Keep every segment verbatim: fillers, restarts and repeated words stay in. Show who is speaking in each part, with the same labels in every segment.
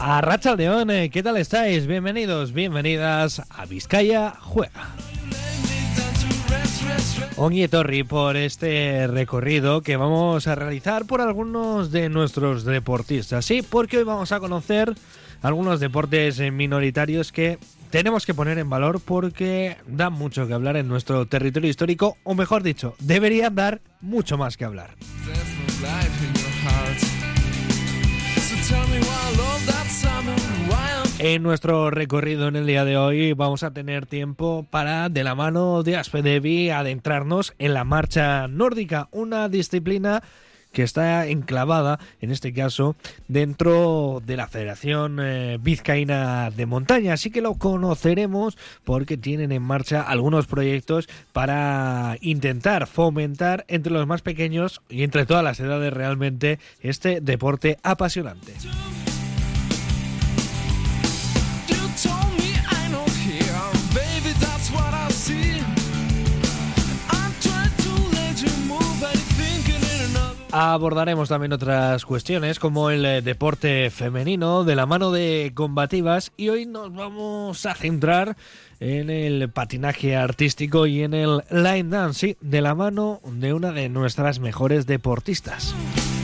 Speaker 1: Arratsaldeon, ¿qué tal estáis? Bienvenidos, bienvenidas a Vizcaya Juega. Ongi etorri por este recorrido que vamos a realizar por algunos de nuestros deportistas. Sí, porque hoy vamos a conocer algunos deportes minoritarios que tenemos que poner en valor porque dan mucho que hablar en nuestro territorio histórico, o mejor dicho, deberían dar mucho más que hablar. En nuestro recorrido en el día de hoy vamos a tener tiempo para, de la mano de Aspedevi, adentrarnos en la marcha nórdica, una disciplina que está enclavada, en este caso, dentro de la Federación eh, Vizcaína de Montaña. Así que lo conoceremos porque tienen en marcha algunos proyectos para intentar fomentar entre los más pequeños y entre todas las edades realmente este deporte apasionante. Abordaremos también otras cuestiones como el deporte femenino de la mano de Combativas, y hoy nos vamos a centrar en el patinaje artístico y en el line dance, sí, de la mano de una de nuestras mejores deportistas.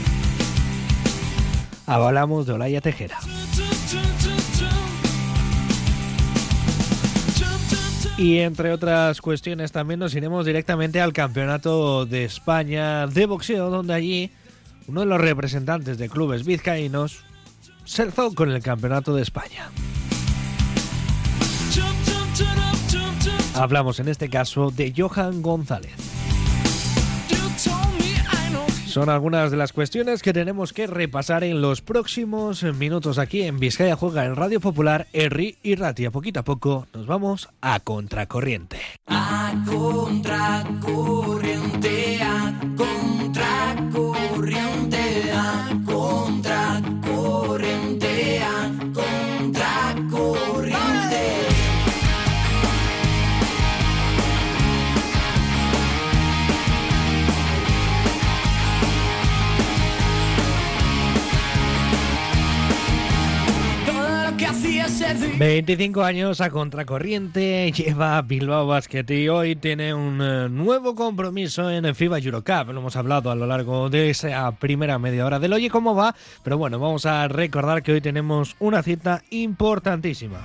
Speaker 1: Hablamos de Olaya Tejera. Y entre otras cuestiones también nos iremos directamente al Campeonato de España de boxeo, donde allí uno de los representantes de clubes vizcaínos se alzó con el Campeonato de España. Hablamos en este caso de Johan González. Son algunas de las cuestiones que tenemos que repasar en los próximos minutos aquí en Vizcaya Juega, en Radio Popular, Herri y Ratia. Poquito a poco nos vamos a contracorriente.
Speaker 2: A contracorriente, a contracorriente, a contracorriente, a contracorriente.
Speaker 1: veinticinco años a contracorriente lleva Bilbao Basket y hoy tiene un uh, nuevo compromiso en el FIBA Eurocup. Lo hemos hablado a lo largo de esa primera media hora del oye cómo va, pero bueno, vamos a recordar que hoy tenemos una cita importantísima.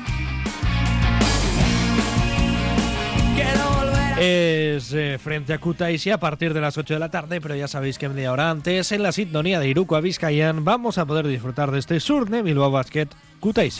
Speaker 1: Es eh, frente a Kutaisi a partir de las ocho de la tarde, pero ya sabéis que media hora antes, en la sintonía de Iruko a Vizcayan, vamos a poder disfrutar de este Surne Bilbao Basket Kutaisi.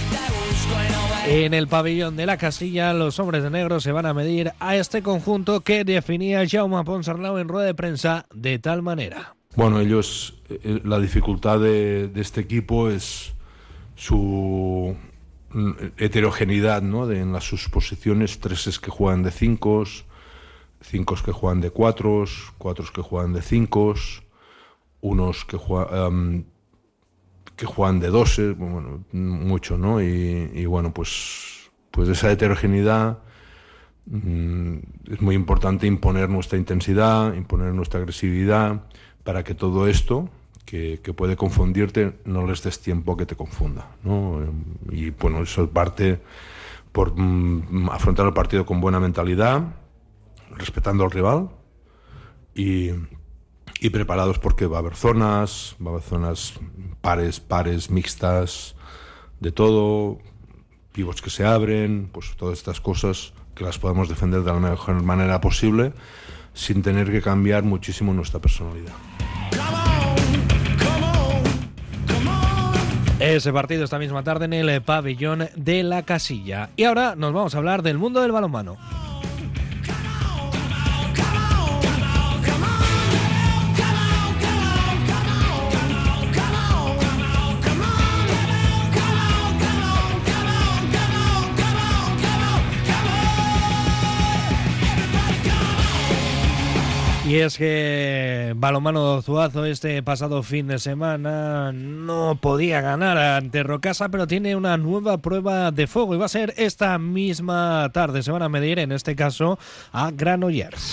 Speaker 1: En el pabellón de la Casilla, los hombres de negro se van a medir a este conjunto que definía Jaume Ponsarnau en rueda de prensa de tal manera.
Speaker 3: Bueno, ellos, eh, la dificultad de, de este equipo es su heterogeneidad, ¿no? De, en las sus posiciones, treses que juegan de cinco, cinco que juegan de cuatro, cuatro que juegan de cinco, unos que juegan um, que juegan de doce, bueno, mucho, ¿no? Y, y bueno, pues pues esa heterogeneidad mm, es muy importante imponer nuestra intensidad, imponer nuestra agresividad para que todo esto Que, que puede confundirte, no les des tiempo a que te confunda, ¿no? Y bueno, eso parte por mm, afrontar el partido con buena mentalidad, respetando al rival y, y preparados porque va a haber zonas, va a haber zonas pares, pares, mixtas, de todo, pivots que se abren, pues todas estas cosas que las podemos defender de la mejor manera posible sin tener que cambiar muchísimo nuestra personalidad.
Speaker 1: Ese partido esta misma tarde en el pabellón de la Casilla. Y ahora nos vamos a hablar del mundo del balonmano. Y es que Balonmano Zuazo este pasado fin de semana no podía ganar ante Rocasa, pero tiene una nueva prueba de fuego y va a ser esta misma tarde. Se van a medir, en este caso, a Granollers.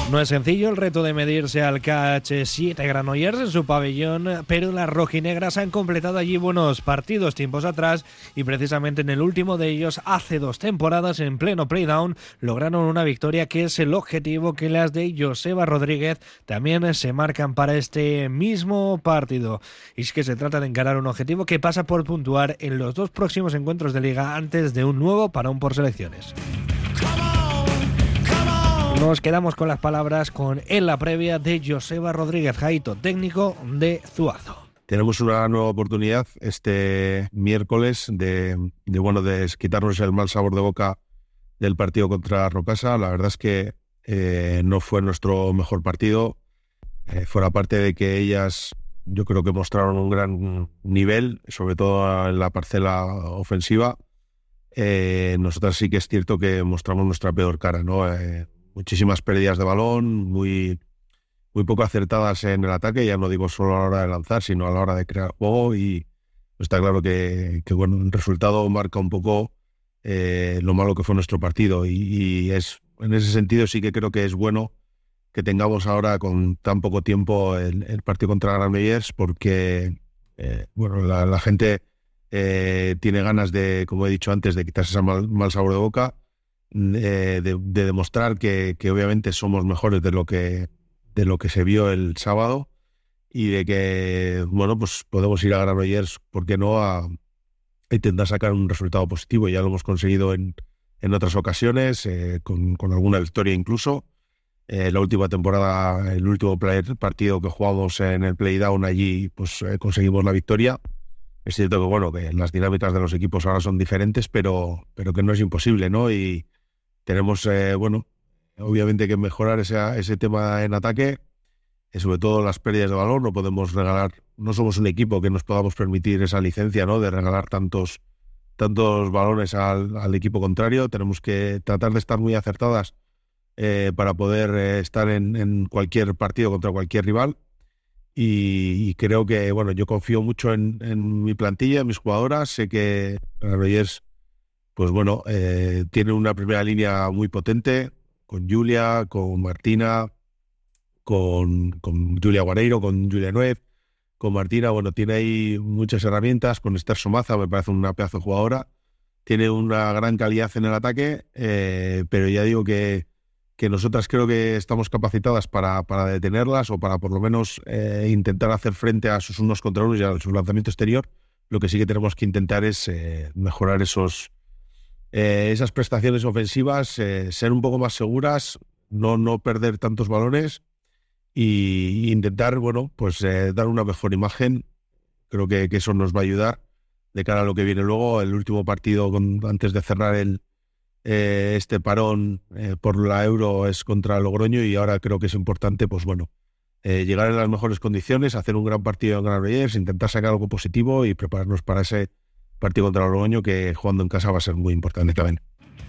Speaker 1: No es sencillo el reto de medirse al K H siete Granollers en su pabellón, pero las rojinegras han completado allí buenos partidos tiempos atrás y precisamente en el último de ellos, hace dos temporadas, en pleno playdown, lograron una victoria que es el objetivo que las de Joseba Rodríguez también se marcan para este mismo partido. Y es que se trata de encarar un objetivo que pasa por puntuar en los dos próximos encuentros de liga antes de un nuevo parón por selecciones. Nos quedamos con las palabras con en la previa de Joseba Rodríguez, Jaito, técnico de Zuazo.
Speaker 4: Tenemos una nueva oportunidad este miércoles de, de, bueno, de quitarnos el mal sabor de boca del partido contra Rocasa. La verdad es que eh, no fue nuestro mejor partido. Eh, fuera parte de que ellas, yo creo que mostraron un gran nivel, sobre todo en la parcela ofensiva. Eh, nosotras sí que es cierto que mostramos nuestra peor cara, ¿no? Eh, Muchísimas pérdidas de balón, muy, muy poco acertadas en el ataque, ya no digo solo a la hora de lanzar, sino a la hora de crear juego, y está claro que, que bueno, el resultado marca un poco eh, lo malo que fue nuestro partido, y, y es en ese sentido sí que creo que es bueno que tengamos ahora con tan poco tiempo el, el partido contra Granollers, porque eh, bueno, la, la gente eh, tiene ganas de, como he dicho antes, de quitarse ese mal, mal sabor de boca. De, de, de demostrar que, que obviamente somos mejores de lo que de lo que se vio el sábado, y de que bueno, pues podemos ir a Granollers, ¿por qué no?, a, a intentar sacar un resultado positivo. Ya lo hemos conseguido en, en otras ocasiones, eh, con, con alguna victoria incluso. Eh, la última temporada, el último play, partido que jugamos en el playdown, allí pues eh, conseguimos la victoria. Es cierto que bueno, que las dinámicas de los equipos ahora son diferentes, pero, pero que no es imposible, ¿no? Y tenemos, eh, bueno, obviamente que mejorar ese, ese tema en ataque, eh, sobre todo las pérdidas de balón. No podemos regalar, no somos un equipo que nos podamos permitir esa licencia, ¿no?, de regalar tantos, tantos balones al, al equipo contrario. Tenemos que tratar de estar muy acertadas eh, para poder eh, estar en, en cualquier partido contra cualquier rival. Y, y creo que, bueno, yo confío mucho en, en mi plantilla, en mis jugadoras. Sé que Granollers, pues bueno, eh, tiene una primera línea muy potente, con Julia, con Martina, con, con Julia Guareiro, con Julia Nuez, con Martina. Bueno, tiene ahí muchas herramientas. Con Esther Somaza, me parece una pedazo de jugadora. Tiene una gran calidad en el ataque, eh, pero ya digo que, que nosotras creo que estamos capacitadas para, para detenerlas, o para por lo menos eh, intentar hacer frente a sus unos contra unos y a su lanzamiento exterior. Lo que sí que tenemos que intentar es eh, mejorar esos Eh, esas prestaciones ofensivas, eh, ser un poco más seguras, no, no perder tantos balones, y intentar, bueno, pues eh, dar una mejor imagen. Creo que, que eso nos va a ayudar de cara a lo que viene luego. El último partido con, antes de cerrar el eh, este parón eh, por la Euro es contra Logroño, y ahora creo que es importante, pues bueno, eh, llegar en las mejores condiciones, hacer un gran partido en Granollers, intentar sacar algo positivo y prepararnos para ese partido contra el Logroño, que jugando en casa va a ser muy importante también.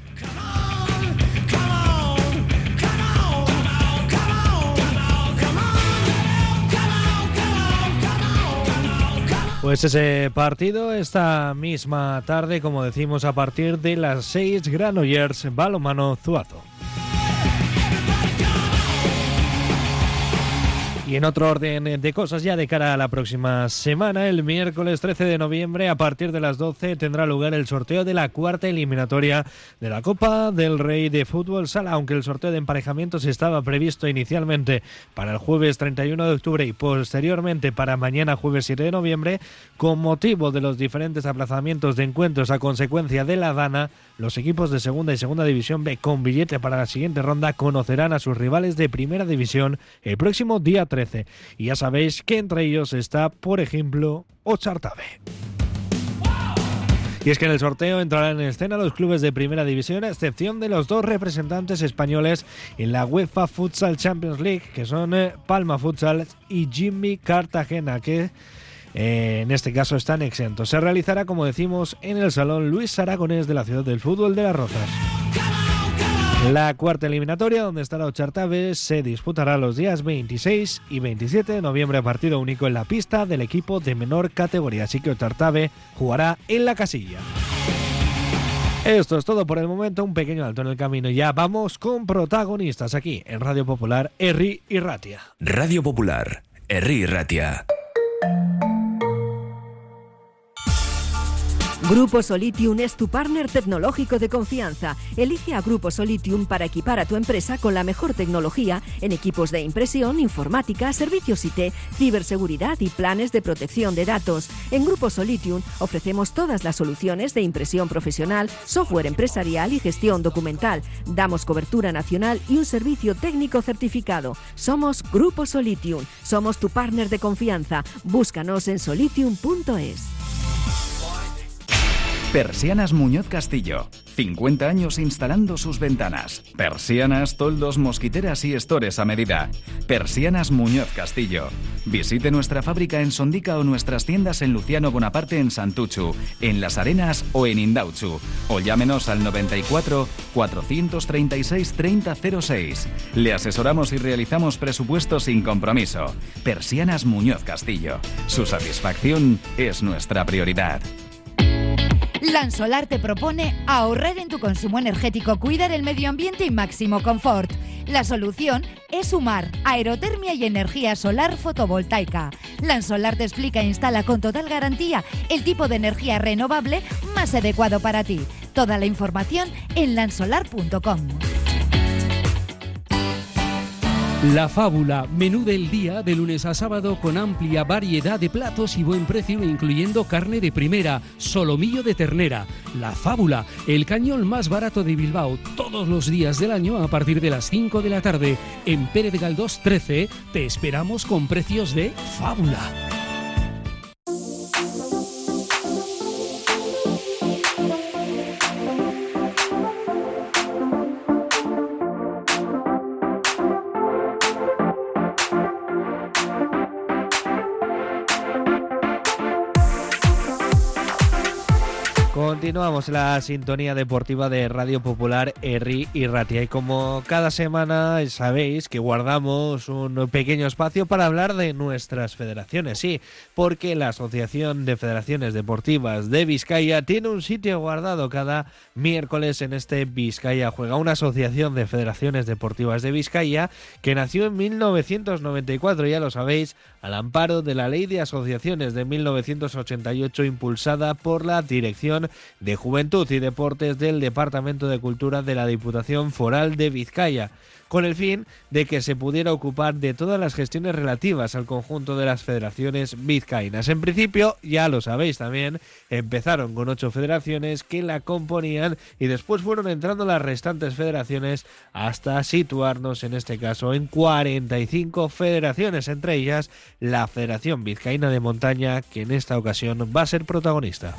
Speaker 1: Pues ese partido esta misma tarde, como decimos, a partir de las seis, Granollers Balonmano Zuazo. Y en otro orden de cosas, ya de cara a la próxima semana, el miércoles trece de noviembre, a partir de las doce, tendrá lugar el sorteo de la cuarta eliminatoria de la Copa del Rey de Fútbol Sala. Aunque el sorteo de emparejamientos estaba previsto inicialmente para el jueves treinta y uno de octubre y posteriormente para mañana jueves siete de noviembre, con motivo de los diferentes aplazamientos de encuentros a consecuencia de la Dana, los equipos de segunda y segunda división B con billete para la siguiente ronda conocerán a sus rivales de primera división el próximo día trece. Y ya sabéis que entre ellos está, por ejemplo, Ochartabe. Y es que en el sorteo entrarán en escena los clubes de primera división, a excepción de los dos representantes españoles en la UEFA Futsal Champions League, que son Palma Futsal y Jimmy Cartagena, que eh, en este caso están exentos. Se realizará, como decimos, en el Salón Luis Aragonés de la Ciudad del Fútbol de Las Rozas. La cuarta eliminatoria, donde estará Ochartabe, se disputará los días veintiséis y veintisiete de noviembre, a partido único en la pista del equipo de menor categoría. Así que Ochartabe jugará en la casilla. Esto es todo por el momento, un pequeño alto en el camino. Ya vamos con protagonistas aquí en Radio Popular, Herri y Ratia.
Speaker 5: Radio Popular, Herri y Ratia.
Speaker 6: Grupo Solitium es tu partner tecnológico de confianza. Elige a Grupo Solitium para equipar a tu empresa con la mejor tecnología en equipos de impresión, informática, servicios I T, ciberseguridad y planes de protección de datos. En Grupo Solitium ofrecemos todas las soluciones de impresión profesional, software empresarial y gestión documental. Damos cobertura nacional y un servicio técnico certificado. Somos Grupo Solitium. Somos tu partner de confianza. Búscanos en solitium punto es.
Speaker 7: Persianas Muñoz Castillo. cincuenta años instalando sus ventanas. Persianas, toldos, mosquiteras y estores a medida. Persianas Muñoz Castillo. Visite nuestra fábrica en Sondica o nuestras tiendas en Luciano Bonaparte en Santuchu, en Las Arenas o en Indauchu. O llámenos al noventa y cuatro, cuatrocientos treinta y seis, treinta cero seis. Le asesoramos y realizamos presupuestos sin compromiso. Persianas Muñoz Castillo. Su satisfacción es nuestra prioridad.
Speaker 8: Lansolar te propone ahorrar en tu consumo energético, cuidar el medio ambiente y máximo confort. La solución es sumar aerotermia y energía solar fotovoltaica. Lansolar te explica e instala con total garantía el tipo de energía renovable más adecuado para ti. Toda la información en lansolar punto com.
Speaker 9: La Fábula, menú del día de lunes a sábado con amplia variedad de platos y buen precio, incluyendo carne de primera, solomillo de ternera. La Fábula, el cañón más barato de Bilbao, todos los días del año a partir de las cinco de la tarde. En Pérez Galdós trece te esperamos con precios de Fábula.
Speaker 1: Continuamos la sintonía deportiva de Radio Popular, Herri y Ratia. Y como cada semana sabéis que guardamos un pequeño espacio para hablar de nuestras federaciones. Sí, porque la Asociación de Federaciones Deportivas de Vizcaya tiene un sitio guardado cada miércoles en este Vizcaya Juega. Una asociación de federaciones deportivas de Vizcaya que nació en mil novecientos noventa y cuatro, ya lo sabéis, al amparo de la Ley de Asociaciones de mil novecientos ochenta y ocho, impulsada por la Dirección de Juventud y Deportes del Departamento de Cultura de la Diputación Foral de Vizcaya, con el fin de que se pudiera ocupar de todas las gestiones relativas al conjunto de las federaciones vizcaínas. En principio, ya lo sabéis también, empezaron con ocho federaciones que la componían y después fueron entrando las restantes federaciones hasta situarnos en este caso en cuarenta y cinco federaciones, entre ellas la Federación Vizcaína de Montaña, que en esta ocasión va a ser protagonista.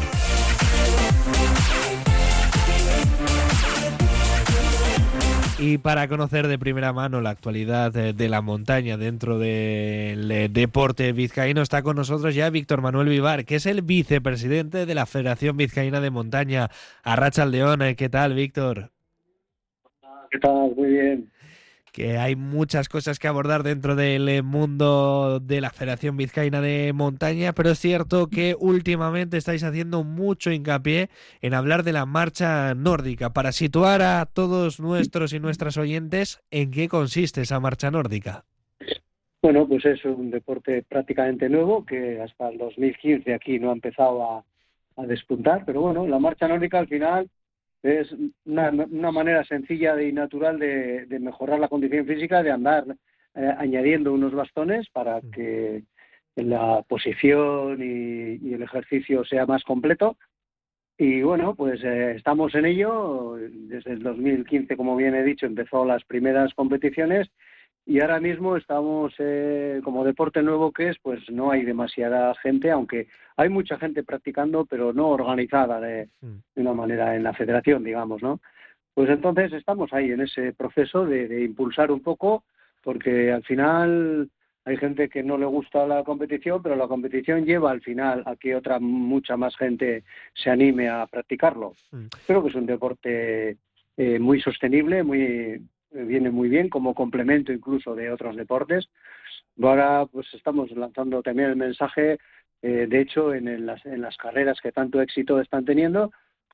Speaker 1: Y para conocer de primera mano la actualidad de la montaña dentro del deporte vizcaíno está con nosotros ya Víctor Manuel Vivar, que es el vicepresidente de la Federación Vizcaína de Montaña. Arratsaldeon, ¿qué tal, Víctor?
Speaker 10: ¿Qué tal? Muy bien.
Speaker 1: Que hay muchas cosas que abordar dentro del mundo de la Federación Vizcaína de Montaña, pero es cierto que últimamente estáis haciendo mucho hincapié en hablar de la marcha nórdica. Para situar a todos nuestros y nuestras oyentes, ¿en qué consiste esa marcha nórdica?
Speaker 10: Bueno, pues es un deporte prácticamente nuevo que hasta el dos mil quince aquí no ha empezado a, a despuntar, pero bueno, la marcha nórdica al final es una, una manera sencilla y natural de, de mejorar la condición física, de andar eh, añadiendo unos bastones para que la posición y, y el ejercicio sea más completo. Y bueno, pues eh, estamos en ello. Desde el dos mil quince, como bien he dicho, empezó las primeras competiciones y ahora mismo estamos, eh, como deporte nuevo que es, pues no hay demasiada gente, aunque hay mucha gente practicando, pero no organizada de, de una manera en la federación, digamos, ¿no? Pues entonces estamos ahí en ese proceso de, de impulsar un poco, porque al final hay gente que no le gusta la competición, pero la competición lleva al final a que otra mucha más gente se anime a practicarlo. Mm. Creo que es un deporte eh, muy sostenible, muy viene muy bien como complemento incluso de otros deportes. Ahora pues estamos lanzando también el mensaje, eh, de hecho en, el, las, en las carreras que tanto éxito están teniendo,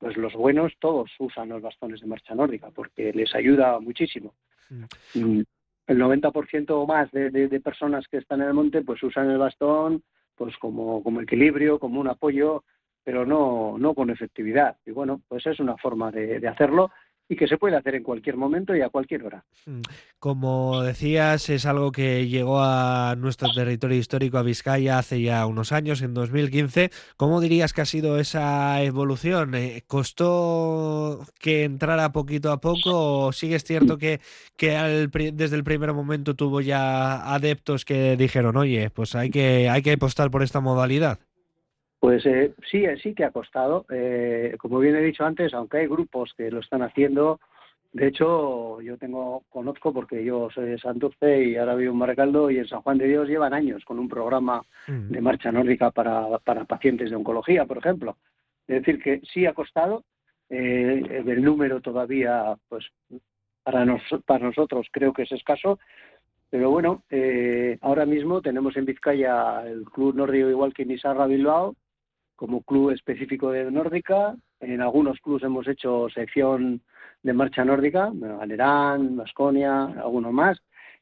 Speaker 10: pues los buenos todos usan los bastones de marcha nórdica porque les ayuda muchísimo. Mm. El noventa por ciento o más de, de, de personas que están en el monte pues usan el bastón pues como, como equilibrio, como un apoyo, pero no, no con efectividad. Y bueno, pues es una forma de, de hacerlo y que se puede hacer en cualquier momento y a cualquier hora.
Speaker 1: Como decías, es algo que llegó a nuestro territorio histórico, a Vizcaya, hace ya unos años, en dos mil quince. ¿Cómo dirías que ha sido esa evolución? Eh, ¿Costó que entrara poquito a poco o sí es cierto que, que al, desde el primer momento tuvo ya adeptos que dijeron, oye, pues hay que, hay que apostar por esta modalidad?
Speaker 10: Pues eh, sí, sí que ha costado. Eh, como bien he dicho antes, aunque hay grupos que lo están haciendo, de hecho yo tengo conozco porque yo soy de Santurce y ahora vivo en Baracaldo y en San Juan de Dios llevan años con un programa mm. de marcha nórdica para, para pacientes de oncología, por ejemplo. Es decir, que sí ha costado. Eh, el número todavía, pues para, nos, para nosotros creo que es escaso. Pero bueno, eh, ahora mismo tenemos en Vizcaya el Club Nórdico igual que en Isarra Bilbao, como club específico de nórdica. En algunos clubes hemos hecho sección de marcha nórdica, bueno, Galerán, Baskonia, algunos más,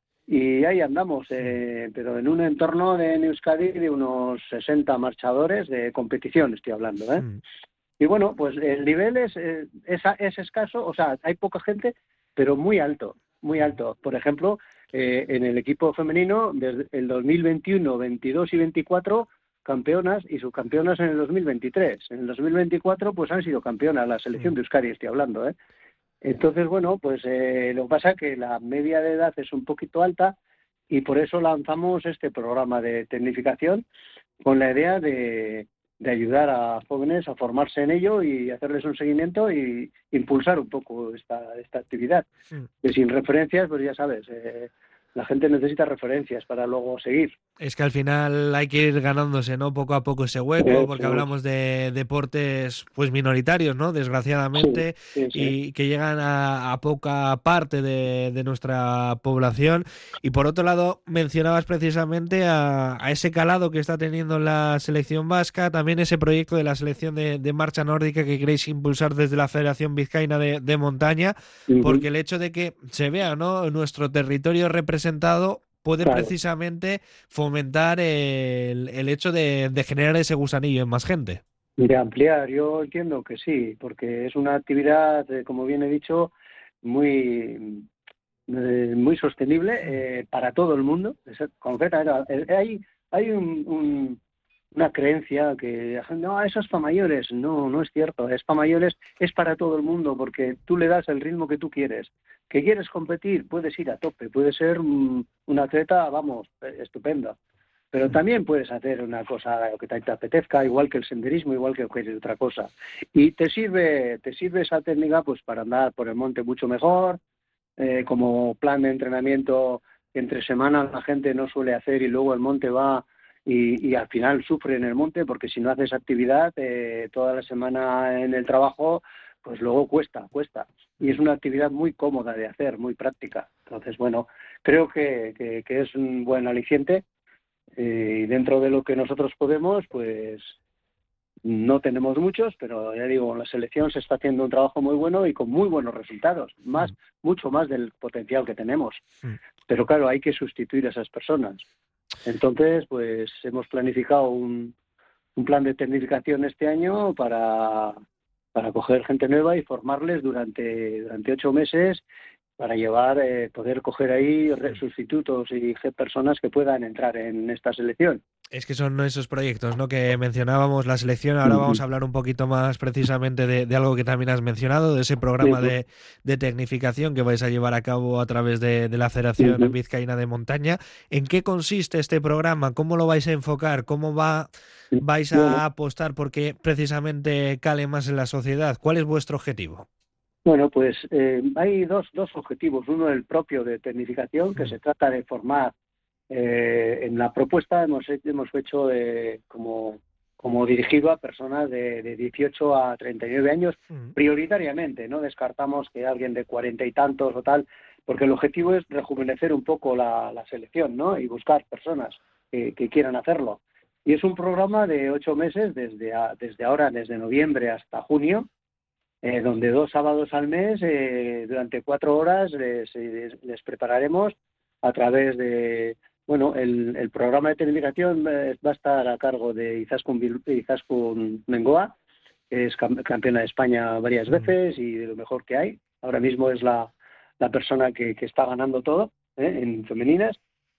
Speaker 10: y ahí andamos, eh, pero en un entorno de en Euskadi de unos sesenta marchadores de competición, estoy hablando, ¿eh? Mm. Y bueno, pues el nivel es, es, es escaso, o sea, hay poca gente, pero muy alto, muy alto. Por ejemplo, eh, en el equipo femenino, desde el dos mil veintiuno, veintidós y veinticuatro, campeonas y subcampeonas en el dos mil veintitrés. En el dos mil veinticuatro pues han sido campeonas, la selección de Euskadi estoy hablando, ¿eh? Entonces, bueno, pues eh, lo que pasa es que la media de edad es un poquito alta y por eso lanzamos este programa de tecnificación con la idea de, de ayudar a jóvenes a formarse en ello y hacerles un seguimiento y impulsar un poco esta, esta actividad. Sí. Que sin referencias, pues ya sabes, eh, la gente necesita referencias para luego seguir.
Speaker 1: Es que al final hay que ir ganándose, ¿no? Poco a poco ese hueco, sí, porque sí. hablamos de deportes pues minoritarios, ¿no? Desgraciadamente, sí, sí, sí. y que llegan a, a poca parte de, de nuestra población. Y por otro lado, mencionabas precisamente a, a ese calado que está teniendo la selección vasca, también ese proyecto de la selección de, de marcha nórdica que queréis impulsar desde la Federación Vizcaína de, de Montaña, uh-huh. porque el hecho de que se vea, ¿no?, nuestro territorio representado puede claro. precisamente fomentar el, el hecho de, de generar ese gusanillo en más gente.
Speaker 10: De ampliar, yo entiendo que sí, porque es una actividad, eh, como bien he dicho, muy eh, muy sostenible eh, para todo el mundo. Concretamente, hay, hay un, un, una creencia que no, eso es para mayores. No, no es cierto. Es para mayores, es para todo el mundo, porque tú le das el ritmo que tú quieres. ¿Que quieres competir? Puedes ir a tope, puedes ser un, un atleta, vamos, estupendo. Pero también puedes hacer una cosa que te apetezca, igual que el senderismo, igual que cualquier otra cosa. Y te sirve, te sirve esa técnica pues para andar por el monte mucho mejor, eh, como plan de entrenamiento que entre semanas la gente no suele hacer y luego el monte va y, y al final sufre en el monte, porque si no haces actividad eh, toda la semana en el trabajo, pues luego cuesta, cuesta. Y es una actividad muy cómoda de hacer, muy práctica. Entonces, bueno, creo que, que, que es un buen aliciente eh, y dentro de lo que nosotros podemos, pues no tenemos muchos, pero ya digo, la selección se está haciendo un trabajo muy bueno y con muy buenos resultados, más, mm. mucho más del potencial que tenemos. Mm. Pero claro, hay que sustituir a esas personas. Entonces, pues hemos planificado un, un plan de tecnificación este año para... para coger gente nueva y formarles durante durante ocho meses para llevar, eh, poder coger ahí sustitutos y personas que puedan entrar en esta selección.
Speaker 1: Es que son esos proyectos, ¿no?, que mencionábamos, la selección. Ahora uh-huh. vamos a hablar un poquito más precisamente de, de algo que también has mencionado, de ese programa uh-huh. de, de tecnificación que vais a llevar a cabo a través de, de la Federación uh-huh. Vizcaína de Montaña. ¿En qué consiste este programa? ¿Cómo lo vais a enfocar? ¿Cómo va vais a apostar porque precisamente cale más en la sociedad? ¿Cuál es vuestro objetivo?
Speaker 10: Bueno, pues eh, hay dos, dos objetivos. Uno, el propio de tecnificación, que uh-huh. se trata de formar. Eh, en la propuesta hemos, hemos hecho eh, como, como dirigido a personas de, de dieciocho a treinta y nueve años, uh-huh. prioritariamente. No descartamos que alguien de cuarenta y tantos o tal, porque el objetivo es rejuvenecer un poco la, la selección, ¿no?, y buscar personas que, que quieran hacerlo. Y es un programa de ocho meses, desde, a, desde ahora, desde noviembre hasta junio, eh, donde dos sábados al mes, eh, durante cuatro horas, les, les, les prepararemos a través de, bueno, el, el programa de tecnificación eh, va a estar a cargo de Izaskun, Izaskun Mengoa, que es campeona de España varias veces y de lo mejor que hay. Ahora mismo es la, la persona que, que está ganando todo, ¿eh? En femeninas,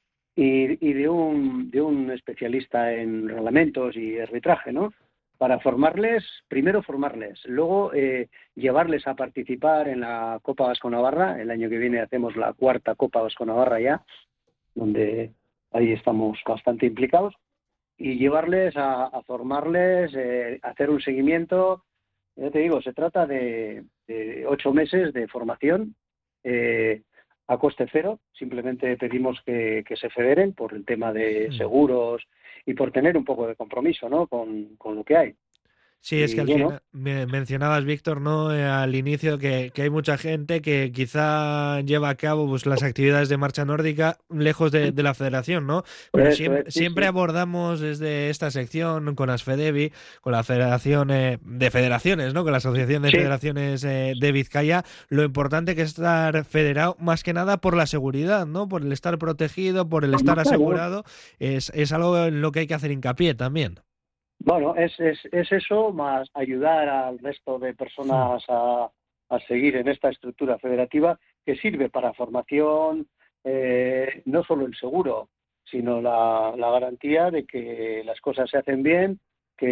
Speaker 10: y, y de un de un especialista en reglamentos y arbitraje, ¿no? Para formarles, primero formarles, luego eh, llevarles a participar en la Copa Vasco-Navarra. El año que viene hacemos la cuarta Copa Vasco-Navarra ya, donde ahí estamos bastante implicados, y llevarles a, a formarles, eh, hacer un seguimiento. Ya te digo, se trata de, de ocho meses de formación eh, a coste cero. Simplemente pedimos que, que se federen por el tema de seguros y por tener un poco de compromiso, ¿no? con, con lo que hay.
Speaker 1: Sí, es
Speaker 10: Y
Speaker 1: que al
Speaker 10: bueno,
Speaker 1: final me mencionabas, Víctor, ¿no? Eh, al inicio que, que hay mucha gente que quizá lleva a cabo pues las actividades de marcha nórdica lejos de, de la federación, ¿no? Pero
Speaker 10: Eso
Speaker 1: siempre,
Speaker 10: es, sí,
Speaker 1: siempre
Speaker 10: sí.
Speaker 1: abordamos desde esta sección con Asfedevi, con la Federación eh, de Federaciones, ¿no? Con la Asociación de
Speaker 10: Sí.
Speaker 1: Federaciones eh, de Vizcaya, lo importante que es estar federado, más que nada por la seguridad, ¿no? Por el estar protegido, por el estar
Speaker 10: Claro.
Speaker 1: asegurado, es, es algo en lo que hay que hacer hincapié también.
Speaker 10: Bueno, es, es, es eso, más ayudar al resto de personas a, a seguir en esta estructura federativa que sirve para formación, eh, no solo el seguro, sino la, la garantía de que las cosas se hacen bien,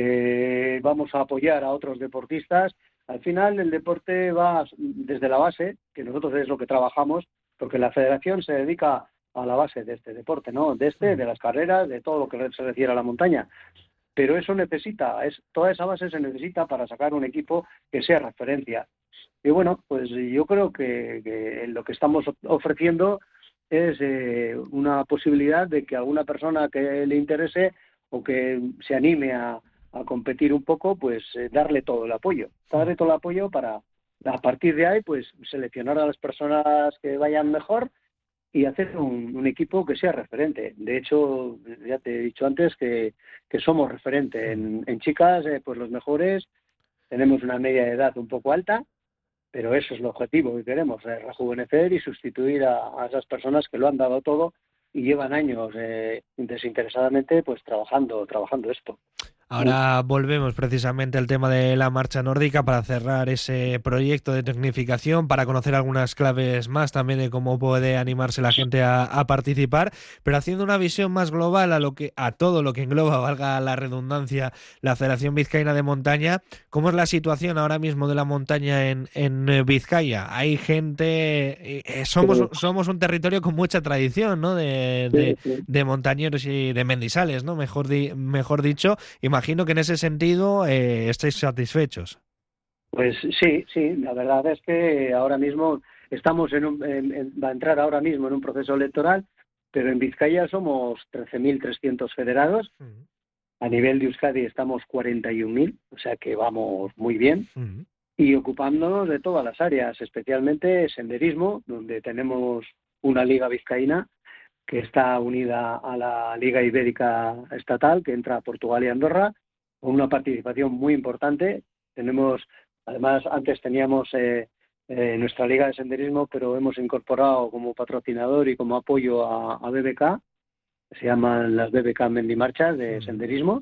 Speaker 10: que vamos a apoyar a otros deportistas. Al final el deporte va desde la base, que nosotros es lo que trabajamos, porque la federación se dedica a la base de este deporte, ¿no? De este, de las carreras, de todo lo que se refiere a la montaña. Pero eso necesita, es, toda esa base se necesita para sacar un equipo que sea referencia. Y bueno, pues yo creo que, que lo que estamos ofreciendo es eh, una posibilidad de que alguna persona que le interese o que se anime a, a competir un poco, pues eh, darle todo el apoyo, darle todo el apoyo para, a partir de ahí, pues seleccionar a las personas que vayan mejor y hacer un, un equipo que sea referente. De hecho, ya te he dicho antes que, que somos referente. En, en chicas, eh, pues los mejores, tenemos una media de edad un poco alta, pero eso es el objetivo que queremos, eh, rejuvenecer y sustituir a, a esas personas que lo han dado todo y llevan años eh, desinteresadamente pues trabajando, trabajando esto.
Speaker 1: Ahora volvemos precisamente al tema de la marcha nórdica para cerrar ese proyecto de tecnificación, para conocer algunas claves más también de cómo puede animarse la gente a, a participar, pero haciendo una visión más global a lo que a todo lo que engloba, valga la redundancia, la Federación Vizcaína de Montaña. ¿Cómo es la situación ahora mismo de la montaña en, en Vizcaya? Hay gente, eh, somos somos un territorio con mucha tradición, ¿no? De, de, de montañeros y de mendizales, ¿no? Mejor di, mejor dicho. Imagino que en ese sentido eh, estáis satisfechos.
Speaker 10: Pues sí, sí, la verdad es que ahora mismo estamos en un, en, en, va a entrar ahora mismo en un proceso electoral, pero en Vizcaya somos trece mil trescientos federados, uh-huh. A nivel de Euskadi estamos cuarenta y un mil, o sea que vamos muy bien, uh-huh. Y ocupándonos de todas las áreas, especialmente senderismo, donde tenemos una liga vizcaína que está unida a la Liga Ibérica Estatal, que entra a Portugal y Andorra, con una participación muy importante. Tenemos, además, antes teníamos eh, eh, nuestra Liga de Senderismo, pero hemos incorporado como patrocinador y como apoyo a, a B B K, que se llaman las B B K Mendimarchas de senderismo,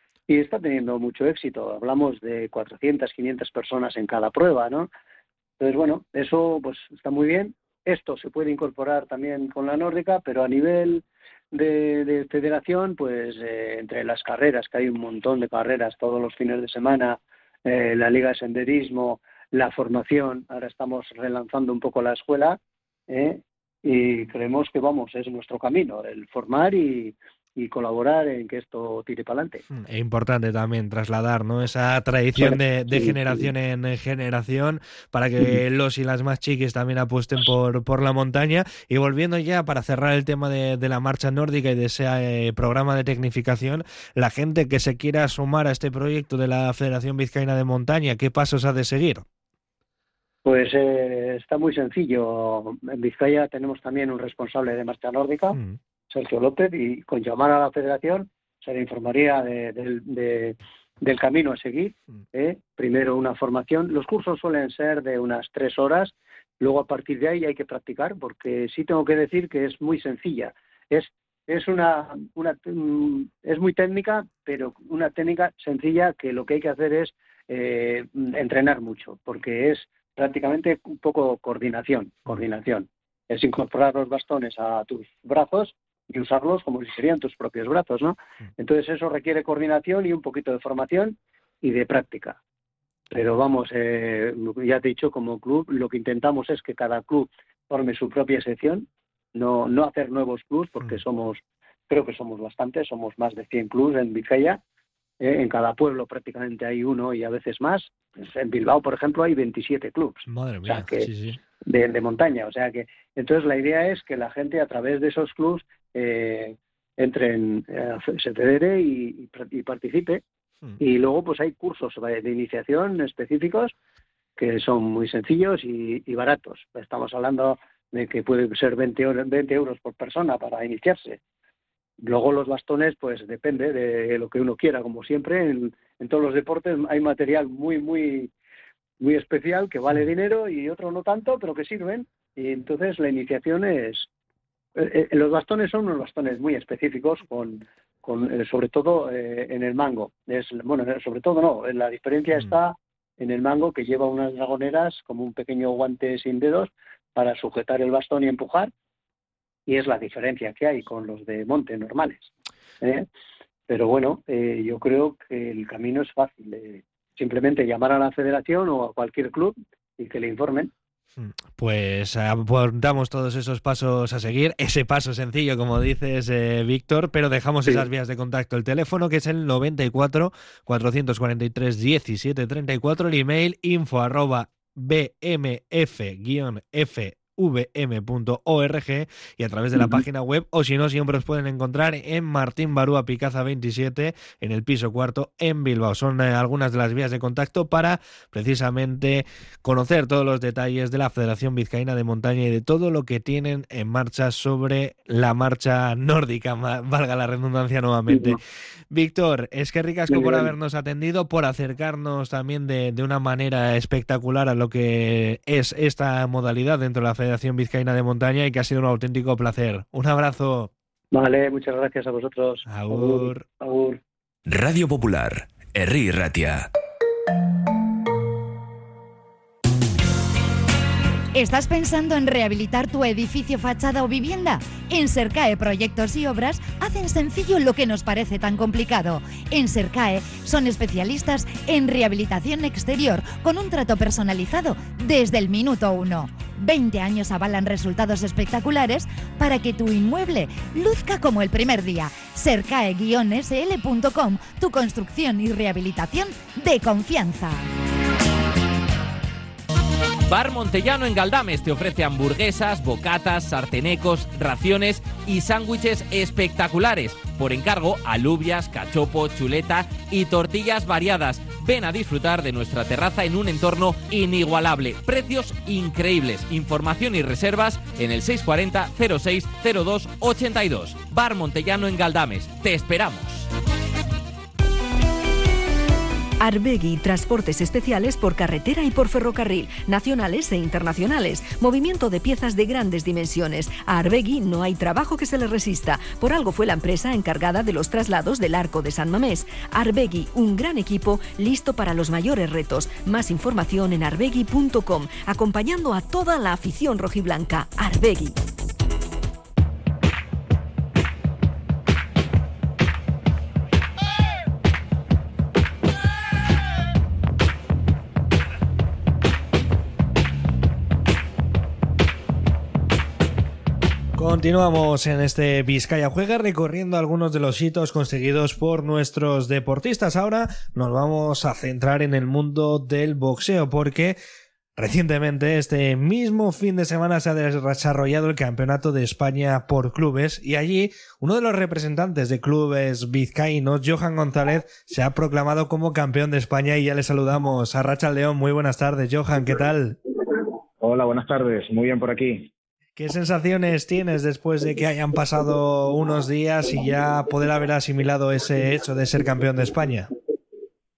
Speaker 10: y está teniendo mucho éxito. Hablamos de cuatrocientas, quinientas personas en cada prueba, ¿no? Entonces, bueno, eso pues está muy bien. Esto se puede incorporar también con la nórdica, pero a nivel de, de federación, pues eh, entre las carreras, que hay un montón de carreras todos los fines de semana, eh, la Liga de Senderismo, la formación, ahora estamos relanzando un poco la escuela, eh, y creemos que vamos, es nuestro camino, el formar y, y colaborar en que esto tire para adelante.
Speaker 1: Es importante también trasladar, ¿no?, esa tradición de, de generación en generación para que los y las más chiquis también apuesten por, por la montaña. Y volviendo ya para cerrar el tema de, de la marcha nórdica y de ese eh, programa de tecnificación, la gente que se quiera sumar a este proyecto de la Federación Vizcaína de Montaña, ¿qué pasos ha de seguir?
Speaker 10: Pues eh, está muy sencillo. En Vizcaya tenemos también un responsable de marcha nórdica, mm. Sergio López, y con llamar a la federación se le informaría de, de, de, del camino a seguir. ¿eh? Primero una formación. Los cursos suelen ser de unas tres horas. Luego, a partir de ahí, hay que practicar, porque sí tengo que decir que es muy sencilla. Es es una, una es muy técnica, pero una técnica sencilla que lo que hay que hacer es eh, entrenar mucho, porque es prácticamente un poco coordinación, coordinación. Es incorporar los bastones a tus brazos y usarlos como si serían tus propios brazos, ¿no? Entonces eso requiere coordinación y un poquito de formación y de práctica. Pero vamos, eh, ya te he dicho, como club, lo que intentamos es que cada club forme su propia sección, no no hacer nuevos clubs, porque somos, creo que somos bastantes, somos más de cien clubs en Vizcaya. Eh, en cada pueblo prácticamente hay uno y a veces más. En Bilbao, por ejemplo, hay veintisiete clubs.
Speaker 1: Madre mía,
Speaker 10: o sea que,
Speaker 1: sí, sí.
Speaker 10: De, de montaña. O sea que, entonces la idea es que la gente a través de esos clubs eh, entre en, eh, se federe y, y, y participe. Mm. Y luego pues hay cursos de iniciación específicos que son muy sencillos y, y baratos. Estamos hablando de que puede ser veinte euros por persona para iniciarse. Luego los bastones, pues depende de lo que uno quiera, como siempre, en, en todos los deportes hay material muy, muy, muy especial que vale dinero y otro no tanto, pero que sirven. Y entonces la iniciación es... Eh, eh, los bastones son unos bastones muy específicos, con, con eh, sobre todo eh, en el mango. Es, bueno, sobre todo no, la diferencia está en el mango, que lleva unas dragoneras como un pequeño guante sin dedos para sujetar el bastón y empujar. Y es la diferencia que hay con los de monte normales. ¿eh? Pero bueno, eh, yo creo que el camino es fácil. Eh, simplemente llamar a la federación o a cualquier club y que le informen.
Speaker 1: Pues apuntamos todos esos pasos a seguir, ese paso sencillo, como dices, eh, Víctor, pero dejamos sí. esas vías de contacto. El teléfono, que es el noventa y cuatro, cuatrocientos cuarenta y tres, diecisiete treinta y cuatro, el email info arroba bmf guion f v m punto org y a través de la uh-huh. página web, o si no, siempre os pueden encontrar en Martín Barúa Picaza veintisiete, en el piso cuarto en Bilbao. Son eh, algunas de las vías de contacto para precisamente conocer todos los detalles de la Federación Vizcaína de Montaña y de todo lo que tienen en marcha sobre la marcha nórdica, valga la redundancia nuevamente. Uh-huh. Víctor, es que ricasco por habernos atendido, por acercarnos también de, de una manera espectacular a lo que es esta modalidad dentro de la Federación Vizcaína de Montaña, y que ha sido un auténtico placer. Un abrazo.
Speaker 10: Vale, muchas gracias a vosotros.
Speaker 1: Agur.
Speaker 10: Agur.
Speaker 5: Radio Popular, Herri Ratia.
Speaker 8: ¿Estás pensando en rehabilitar tu edificio, fachada o vivienda? En Sercae Proyectos y Obras hacen sencillo lo que nos parece tan complicado. En Sercae son especialistas en rehabilitación exterior con un trato personalizado desde el minuto uno. veinte años avalan resultados espectaculares para que tu inmueble luzca como el primer día. Sercae guion s l punto com, tu construcción y rehabilitación de confianza.
Speaker 11: Bar Montellano en Galdames te ofrece hamburguesas, bocatas, sartenecos, raciones y sándwiches espectaculares. Por encargo, alubias, cachopo, chuleta y tortillas variadas. Ven a disfrutar de nuestra terraza en un entorno inigualable. Precios increíbles. Información y reservas en el seis cuatro cero cero seis cero dos ochenta y dos. Bar Montellano en Galdames. Te esperamos.
Speaker 6: Arbegui, transportes especiales por carretera y por ferrocarril, nacionales e internacionales. Movimiento de piezas de grandes dimensiones. A Arbegui no hay trabajo que se le resista. Por algo fue la empresa encargada de los traslados del Arco de San Mamés. Arbegui, un gran equipo listo para los mayores retos. Más información en arbegui punto com, acompañando a toda la afición rojiblanca. Arbegui.
Speaker 1: Continuamos en este Vizcaya Juega recorriendo algunos de los hitos conseguidos por nuestros deportistas. Ahora nos vamos a centrar en el mundo del boxeo, porque recientemente, este mismo fin de semana, se ha desarrollado el Campeonato de España por clubes, y allí uno de los representantes de clubes vizcaínos, Johan González, se ha proclamado como campeón de España, y ya le saludamos. Arratsaldeon, muy buenas tardes, Johan, ¿qué tal?
Speaker 12: Hola, buenas tardes, muy bien por aquí.
Speaker 1: ¿Qué sensaciones tienes después de que hayan pasado unos días y ya poder haber asimilado ese hecho de ser campeón de España?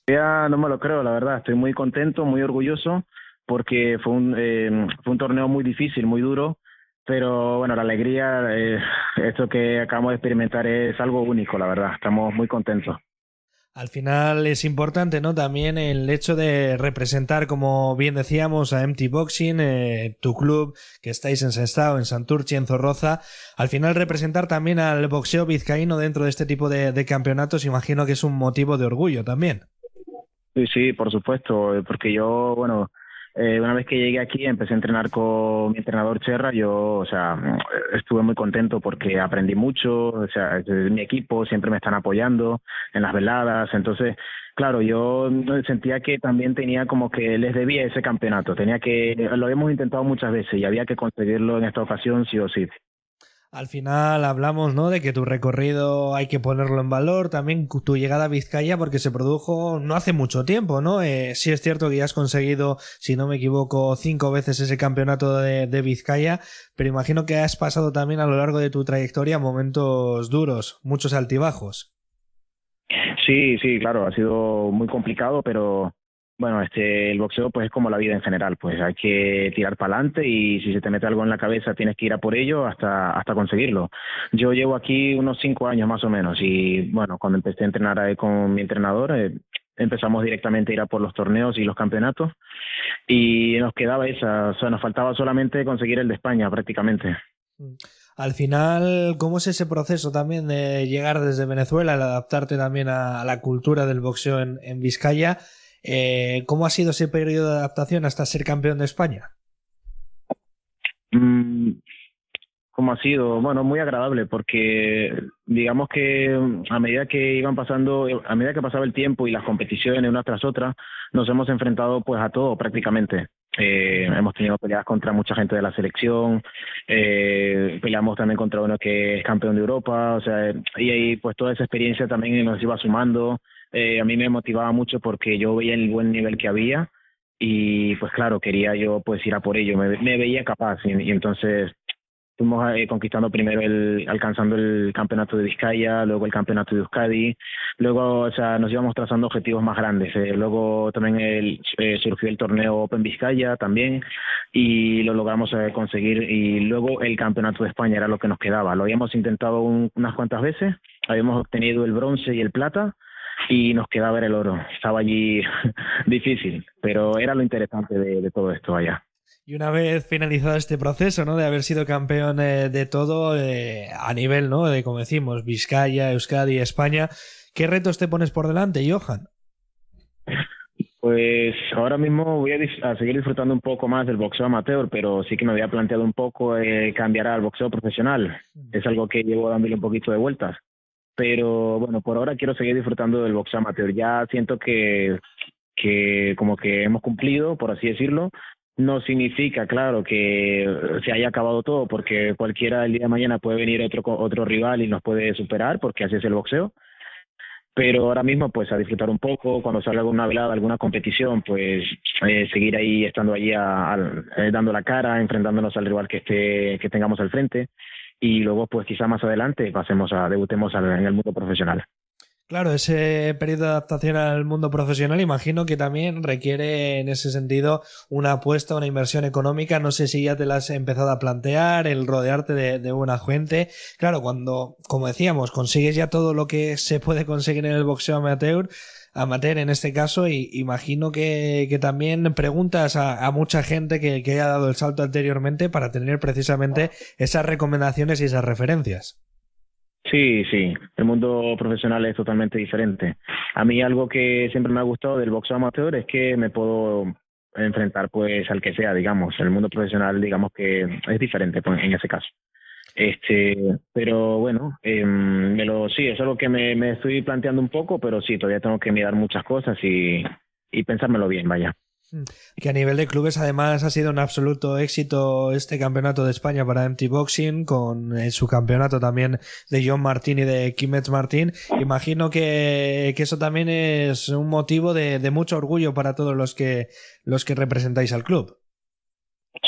Speaker 12: Ya no me lo creo, la verdad. Estoy muy contento, muy orgulloso, porque fue un, eh, fue un torneo muy difícil, muy duro, pero bueno, la alegría, eh, esto que acabamos de experimentar es algo único, la verdad. Estamos muy contentos.
Speaker 1: Al final es importante, ¿no? También el hecho de representar, como bien decíamos, a Empty Boxing, eh, tu club, que estáis en Sestao, en Santurchi, en Zorroza. Al final representar también al boxeo vizcaíno dentro de este tipo de, de campeonatos, imagino que es un motivo de orgullo también.
Speaker 12: Sí, sí, por supuesto, porque yo, bueno, eh, una vez que llegué aquí empecé a entrenar con mi entrenador Cherra. Yo, o sea, estuve muy contento porque aprendí mucho, o sea, mi equipo siempre me están apoyando en las veladas, entonces, claro, yo sentía que también tenía como que les debía ese campeonato, tenía que, lo hemos intentado muchas veces y había que conseguirlo en esta ocasión sí o sí.
Speaker 1: Al final hablamos, ¿no?, de que tu recorrido hay que ponerlo en valor, también tu llegada a Vizcaya, porque se produjo no hace mucho tiempo, ¿no? Eh, sí es cierto que ya has conseguido, si no me equivoco, cinco veces ese campeonato de, de Vizcaya, pero imagino que has pasado también a lo largo de tu trayectoria momentos duros, muchos altibajos.
Speaker 12: Sí, sí, claro, ha sido muy complicado, pero bueno, este, el boxeo pues es como la vida en general, pues hay que tirar para adelante y si se te mete algo en la cabeza tienes que ir a por ello hasta hasta conseguirlo. Yo llevo aquí unos cinco años más o menos y bueno, cuando empecé a entrenar ahí con mi entrenador, eh, empezamos directamente a ir a por los torneos y los campeonatos y nos quedaba esa, o sea, nos faltaba solamente conseguir el de España prácticamente.
Speaker 1: Al final, ¿cómo es ese proceso también de llegar desde Venezuela, el adaptarte también a, a la cultura del boxeo en, en Vizcaya? Eh, ¿Cómo ha sido ese periodo de adaptación hasta ser campeón de España?
Speaker 12: Mm, ¿Cómo ha sido? Bueno, muy agradable porque digamos que a medida que iban pasando, a medida que pasaba el tiempo y las competiciones unas tras otras, nos hemos enfrentado pues a todo prácticamente. Eh, hemos tenido peleas contra mucha gente de la selección, eh, peleamos también contra uno que es campeón de Europa, o sea, y ahí pues toda esa experiencia también nos iba sumando. Eh, a mí me motivaba mucho porque yo veía el buen nivel que había y pues claro, quería yo pues ir a por ello, me, me veía capaz y, y entonces fuimos eh, conquistando primero el, alcanzando el campeonato de Vizcaya, luego el campeonato de Euskadi, luego o sea, nos íbamos trazando objetivos más grandes, eh, luego también el, eh, surgió el torneo Open Vizcaya también y lo logramos eh, conseguir y luego el campeonato de España era lo que nos quedaba, lo habíamos intentado un, unas cuantas veces, habíamos obtenido el bronce y el plata y nos quedaba ver el oro, estaba allí difícil, pero era lo interesante de, de todo esto allá.
Speaker 1: Y una vez finalizado este proceso, ¿no?, de haber sido campeón eh, de todo eh, a nivel, ¿no?, de, como decimos, Vizcaya, Euskadi, España, ¿qué retos te pones por delante, Johan?
Speaker 12: Pues ahora mismo voy a, dis- a seguir disfrutando un poco más del boxeo amateur, pero sí que me había planteado un poco eh, cambiar al boxeo profesional. Es algo que llevo dándole un poquito de vueltas. Pero bueno, por ahora quiero seguir disfrutando del boxeo amateur. Ya siento que, que como que hemos cumplido, por así decirlo. No significa, claro, que se haya acabado todo, porque cualquiera el día de mañana puede venir otro otro rival y nos puede superar, porque así es el boxeo. Pero ahora mismo, pues a disfrutar un poco, cuando salga alguna velada, alguna competición, pues eh, seguir ahí, estando allí a, a, eh, dando la cara, enfrentándonos al rival que esté que tengamos al frente. Y luego, pues quizá más adelante pasemos a debutemos al, en el mundo profesional.
Speaker 1: Claro, ese periodo de adaptación al mundo profesional imagino que también requiere en ese sentido una apuesta, una inversión económica. No sé si ya te la has empezado a plantear, el rodearte de, de buena gente. Claro, cuando, como decíamos, consigues ya todo lo que se puede conseguir en el boxeo amateur, amateur en este caso, y imagino que, que también preguntas a, a mucha gente que, que haya dado el salto anteriormente para tener precisamente esas recomendaciones y esas referencias.
Speaker 12: Sí, sí, el mundo profesional es totalmente diferente. A mí algo que siempre me ha gustado del boxeo amateur es que me puedo enfrentar pues al que sea, digamos. El mundo profesional, digamos que es diferente pues, en ese caso. Este, pero bueno, eh, me lo, sí, es algo que me, me estoy planteando un poco, pero sí, todavía tengo que mirar muchas cosas y, y pensármelo bien, vaya.
Speaker 1: Que a nivel de clubes además ha sido un absoluto éxito este campeonato de España para Empty Boxing, con eh, su campeonato también de John Martín y de Quimet Martín. Imagino que, que eso también es un motivo de, de mucho orgullo para todos los que los que representáis al club.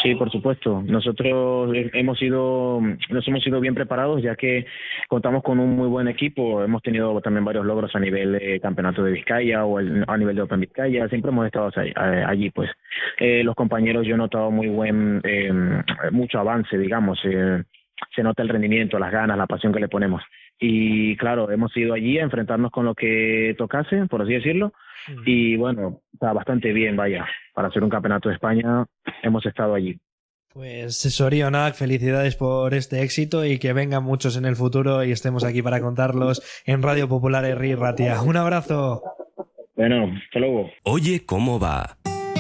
Speaker 12: Sí, por supuesto. Nosotros hemos sido, nos hemos sido bien preparados, ya que contamos con un muy buen equipo. Hemos tenido también varios logros a nivel de campeonato de Vizcaya o el, a nivel de Open Vizcaya. Siempre hemos estado allí, pues. Eh, los compañeros, yo he notado muy buen, eh, mucho avance, digamos. Eh, se nota el rendimiento, las ganas, la pasión que le ponemos. Y claro, hemos ido allí a enfrentarnos con lo que tocase, por así decirlo. Mm. Y bueno, está bastante bien, vaya. Para hacer un campeonato de España hemos estado allí.
Speaker 1: Pues Sorionak, felicidades por este éxito y que vengan muchos en el futuro y estemos aquí para contarlos en Radio Popular Herri Ratia. Un abrazo.
Speaker 12: Bueno, hasta luego.
Speaker 5: Oye, ¿cómo va?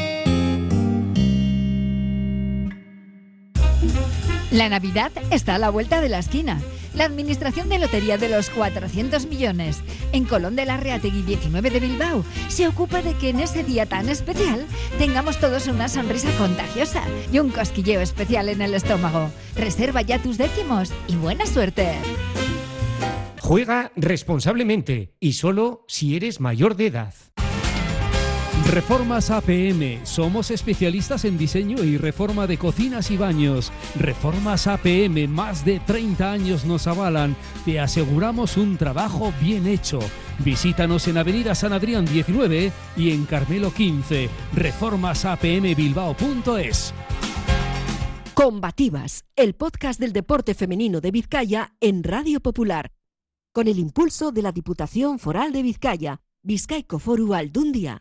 Speaker 8: La Navidad está a la vuelta de la esquina. La Administración de Lotería de los cuatrocientos millones en Colón de la Reategui diecinueve de Bilbao se ocupa de que en ese día tan especial tengamos todos una sonrisa contagiosa y un cosquilleo especial en el estómago. Reserva ya tus décimos y buena suerte.
Speaker 9: Juega responsablemente y solo si eres mayor de edad. Reformas A P M. Somos especialistas en diseño y reforma de cocinas y baños. Reformas A P M, más de treinta años nos avalan. Te aseguramos un trabajo bien hecho. Visítanos en Avenida San Adrián diecinueve y en Carmelo quince. reformas a p m bilbao punto es.
Speaker 6: Combativas, el podcast del deporte femenino de Vizcaya en Radio Popular. Con el impulso de la Diputación Foral de Vizcaya, Bizkaiko Foru Aldundia.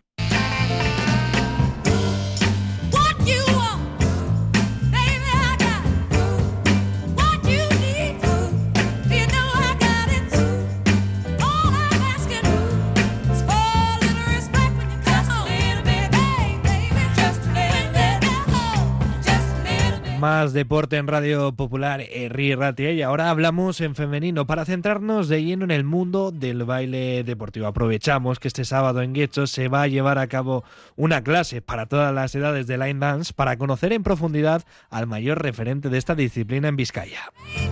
Speaker 1: Más deporte en Radio Popular Herri Ratia y ahora hablamos en femenino para centrarnos de lleno en el mundo del baile deportivo. Aprovechamos que este sábado en Guecho se va a llevar a cabo una clase para todas las edades de line dance para conocer en profundidad al mayor referente de esta disciplina en Vizcaya.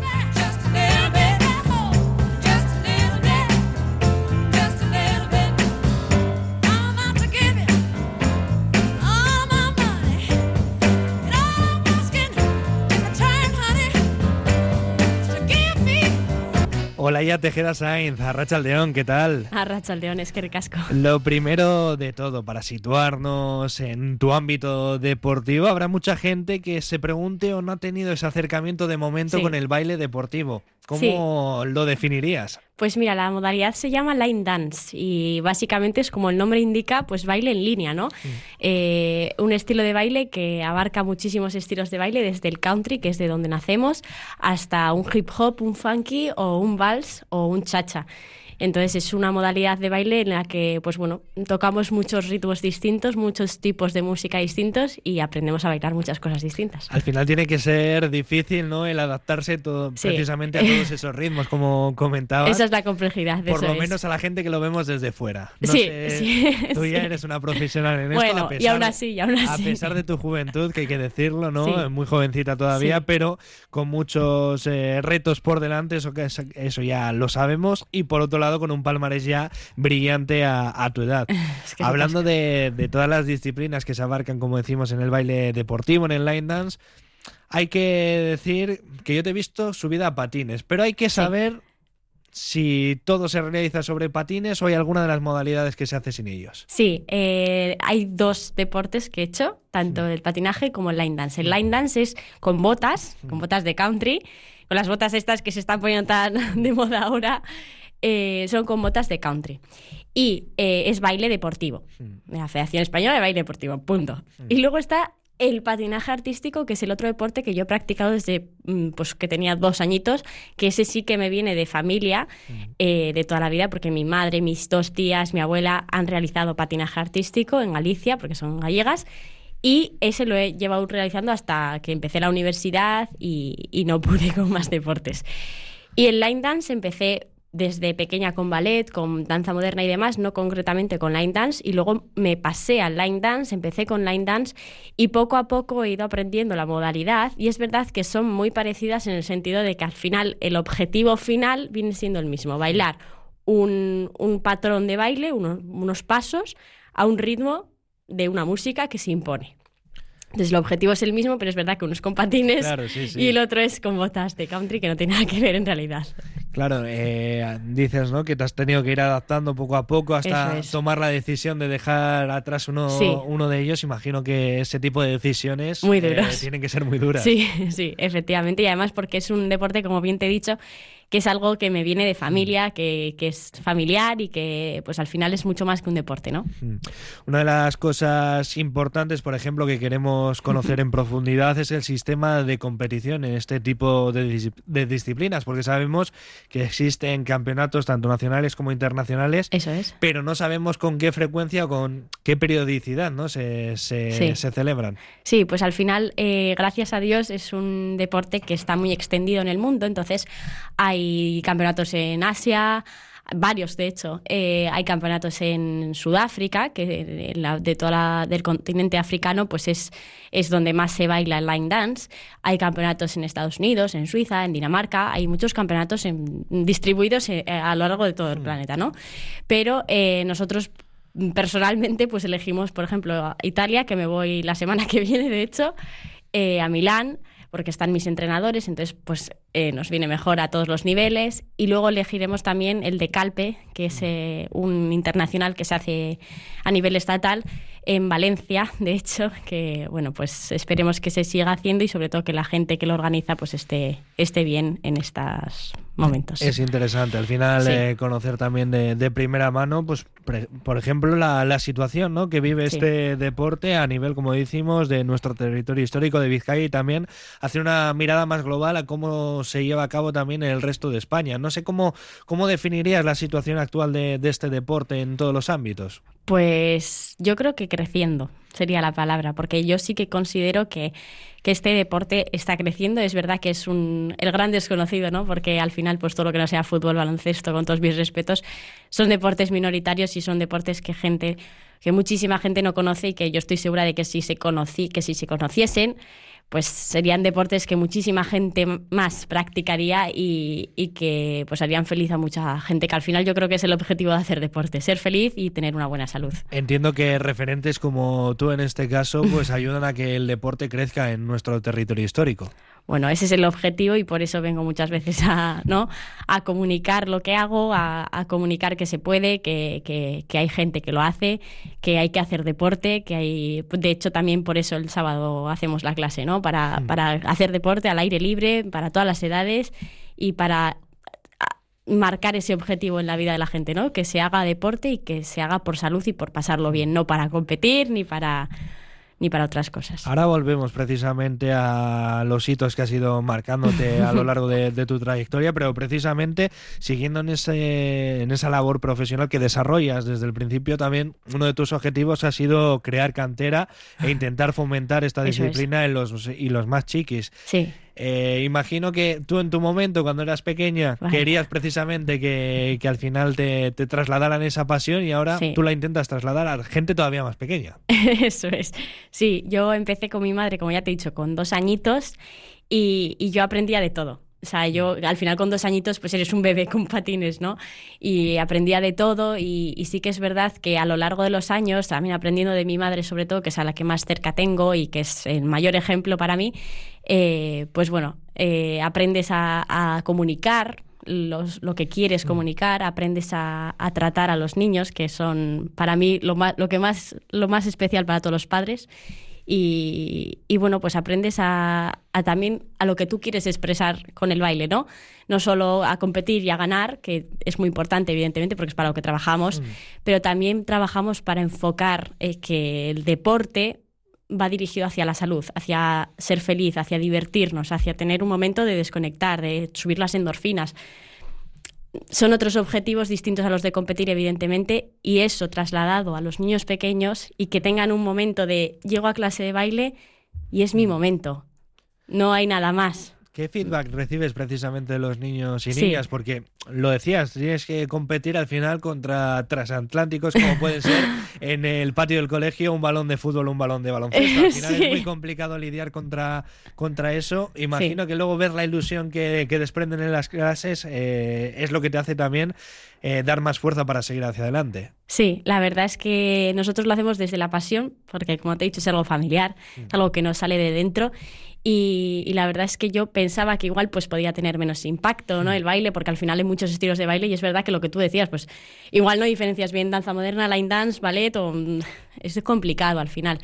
Speaker 1: Olaya Tejeda Sainz, Arratsaldeon, ¿qué tal?
Speaker 13: Arratsaldeon, es que ricasco.
Speaker 1: Lo primero de todo, para situarnos en tu ámbito deportivo, habrá mucha gente que se pregunte o no ha tenido ese acercamiento de momento sí. con el baile deportivo. ¿Cómo sí. lo definirías?
Speaker 13: Pues mira, la modalidad se llama line dance y básicamente es como el nombre indica, pues baile en línea, ¿no? Sí. Eh, un estilo de baile que abarca muchísimos estilos de baile, desde el country, que es de donde nacemos, hasta un hip hop, un funky o un vals o un cha-cha. Entonces es una modalidad de baile en la que, pues bueno, tocamos muchos ritmos distintos, muchos tipos de música distintos y aprendemos a bailar muchas cosas distintas.
Speaker 1: Al final tiene que ser difícil, ¿no?, el adaptarse todo, sí. precisamente a todos esos ritmos, como comentabas.
Speaker 13: Esa es la complejidad de
Speaker 1: Por
Speaker 13: eso
Speaker 1: lo menos
Speaker 13: es.
Speaker 1: a la gente que lo vemos desde fuera. No
Speaker 13: sí,
Speaker 1: sé,
Speaker 13: sí.
Speaker 1: Tú ya
Speaker 13: sí.
Speaker 1: eres una profesional en
Speaker 13: bueno,
Speaker 1: esto, a pesar,
Speaker 13: y aún así, y aún así.
Speaker 1: a pesar de tu juventud, que hay que decirlo, ¿no?
Speaker 13: Sí.
Speaker 1: Muy jovencita todavía,
Speaker 13: sí.
Speaker 1: pero con muchos eh, retos por delante, eso, que, eso ya lo sabemos, y por otro lado con un palmarés ya brillante a, a tu edad. Es que Hablando de, de todas las disciplinas que se abarcan, como decimos, en el baile deportivo, en el line dance, hay que decir que yo te he visto subida a patines, pero hay que saber sí. si todo se realiza sobre patines o hay alguna de las modalidades que se hace sin ellos.
Speaker 13: Sí, eh, hay dos deportes que he hecho, tanto el patinaje como el line dance. El line dance es con botas, con botas de country, con las botas estas que se están poniendo tan de moda ahora. Eh, son con botas de country y eh, es baile deportivo, mm. la Federación Española de Baile Deportivo, punto. Mm. Y luego está el patinaje artístico, que es el otro deporte que yo he practicado desde pues, que tenía dos añitos, que ese sí que me viene de familia, mm. eh, de toda la vida, porque mi madre, mis dos tías, mi abuela han realizado patinaje artístico en Galicia, porque son gallegas, y ese lo he llevado realizando hasta que empecé la universidad y, y no pude con más deportes. Y el line dance empecé desde pequeña con ballet, con danza moderna y demás, no concretamente con line dance, y luego me pasé al line dance, empecé con line dance y poco a poco he ido aprendiendo la modalidad, y es verdad que son muy parecidas en el sentido de que al final el objetivo final viene siendo el mismo, bailar un, un patrón de baile, unos, unos pasos a un ritmo de una música que se impone. Entonces el objetivo es el mismo, pero es verdad que uno es con patines
Speaker 1: claro, sí, sí.
Speaker 13: y el otro es con botas de country, que no tiene nada que ver en realidad.
Speaker 1: Claro, eh, dices, ¿no?, que te has tenido que ir adaptando poco a poco hasta
Speaker 13: es.
Speaker 1: tomar la decisión de dejar atrás uno,
Speaker 13: sí.
Speaker 1: uno de ellos. Imagino que ese tipo de decisiones
Speaker 13: muy duras.
Speaker 1: Eh, tienen que ser muy duras.
Speaker 13: Sí, sí, efectivamente. Y además porque es un deporte, como bien te he dicho, que es algo que me viene de familia, que, que es familiar y que pues al final es mucho más que un deporte, ¿no?
Speaker 1: Una de las cosas importantes, por ejemplo, que queremos conocer en profundidad es el sistema de competición en este tipo de, dis- de disciplinas, porque sabemos que existen campeonatos tanto nacionales como internacionales.
Speaker 13: Eso es.
Speaker 1: Pero no sabemos con qué frecuencia o con qué periodicidad, ¿no?, se, se,
Speaker 13: sí.
Speaker 1: se celebran.
Speaker 13: Sí, pues al final, eh, gracias a Dios, es un deporte que está muy extendido en el mundo, entonces hay Hay campeonatos en Asia, varios de hecho. Eh, hay campeonatos en Sudáfrica, que la, de toda la, del continente africano pues es, es donde más se baila el line dance. Hay campeonatos en Estados Unidos, en Suiza, en Dinamarca. Hay muchos campeonatos en, distribuidos eh, a lo largo de todo el mm. planeta, ¿no? Pero eh, nosotros personalmente pues elegimos, por ejemplo, a Italia, que me voy la semana que viene, de hecho, eh, a Milán, porque están mis entrenadores, entonces pues eh, nos viene mejor a todos los niveles. Y luego elegiremos también el de Calpe, que es eh, un internacional que se hace a nivel estatal en Valencia, de hecho, que bueno, pues esperemos que se siga haciendo y sobre todo que la gente que lo organiza pues esté, esté bien en estos momentos.
Speaker 1: Es interesante, al final sí. eh, conocer también de, de primera mano, pues pre, por ejemplo, la, la situación, ¿no?, que vive sí. este deporte a nivel, como decimos, de nuestro territorio histórico de Vizcaya, y también hacer una mirada más global a cómo se lleva a cabo también en el resto de España. No sé cómo, cómo definirías la situación actual de, de este deporte en todos los ámbitos.
Speaker 13: Pues yo creo que creciendo sería la palabra, porque yo sí que considero que, que este deporte está creciendo. Es verdad que es un, el gran desconocido, ¿no?, porque al final pues todo lo que no sea fútbol, baloncesto, con todos mis respetos, son deportes minoritarios y son deportes que gente, que muchísima gente no conoce, y que yo estoy segura de que si se conocí, que si se conociesen, pues serían deportes que muchísima gente más practicaría y, y que pues harían feliz a mucha gente, que al final yo creo que es el objetivo de hacer deporte, ser feliz y tener una buena salud.
Speaker 1: Entiendo que referentes como tú en este caso pues ayudan a que el deporte crezca en nuestro territorio histórico.
Speaker 13: Bueno, ese es el objetivo y por eso vengo muchas veces a, ¿no?, a comunicar lo que hago, a, a comunicar que se puede, que, que, que hay gente que lo hace, que hay que hacer deporte, que hay, de hecho también por eso el sábado hacemos la clase, ¿no?, para, mm. para hacer deporte al aire libre, para todas las edades y para marcar ese objetivo en la vida de la gente, ¿no?, que se haga deporte y que se haga por salud y por pasarlo bien, no para competir ni para... ni para otras cosas.
Speaker 1: Ahora volvemos precisamente a los hitos que has ido marcándote a lo largo de, de tu trayectoria, pero precisamente siguiendo en, ese, en esa labor profesional que desarrollas desde el principio, también uno de tus objetivos ha sido crear cantera e intentar fomentar esta disciplina en los, y los más chiquis.
Speaker 13: Sí.
Speaker 1: Eh, imagino que tú en tu momento, cuando eras pequeña, vale. querías precisamente que, que al final te, te trasladaran esa pasión, y ahora sí. tú la intentas trasladar a gente todavía más pequeña.
Speaker 13: Eso es. Sí, yo empecé con mi madre, como ya te he dicho, con dos añitos y, y yo aprendía de todo. O sea, yo al final con dos añitos pues eres un bebé con patines, ¿no? Y aprendía de todo y, y sí que es verdad que a lo largo de los años, también aprendiendo de mi madre sobre todo, que es a la que más cerca tengo y que es el mayor ejemplo para mí, eh, pues bueno, eh, aprendes a, a comunicar los, lo que quieres comunicar, aprendes a, a tratar a los niños, que son para mí lo más, lo que más, lo más especial para todos los padres. Y, y bueno, pues aprendes a, a también a lo que tú quieres expresar con el baile, ¿no? No solo a competir y a ganar, que es muy importante evidentemente porque es para lo que trabajamos, mm. pero también trabajamos para enfocar eh, que el deporte va dirigido hacia la salud, hacia ser feliz, hacia divertirnos, hacia tener un momento de desconectar, de subir las endorfinas. Son otros objetivos distintos a los de competir, evidentemente, y eso trasladado a los niños pequeños y que tengan un momento de llego a clase de baile y es mi momento. No hay nada más.
Speaker 1: ¿Qué feedback recibes precisamente de los niños y
Speaker 13: sí.
Speaker 1: niñas? Porque lo decías, tienes que competir al final contra transatlánticos como pueden ser en el patio del colegio un balón de fútbol o un balón de baloncesto. Al final
Speaker 13: Sí.
Speaker 1: es muy complicado lidiar contra, contra eso. Imagino
Speaker 13: Sí.
Speaker 1: que luego ver la ilusión que, que desprenden en las clases eh, es lo que te hace también eh, dar más fuerza para seguir hacia adelante.
Speaker 13: Sí, la verdad es que nosotros lo hacemos desde la pasión, porque como te he dicho es algo familiar, es algo que nos sale de dentro. Y, y la verdad es que yo pensaba que igual pues podía tener menos impacto, ¿no? El baile, porque al final hay muchos estilos de baile y es verdad que lo que tú decías, pues igual no diferencias bien danza moderna, line dance, ballet, o, es complicado al final.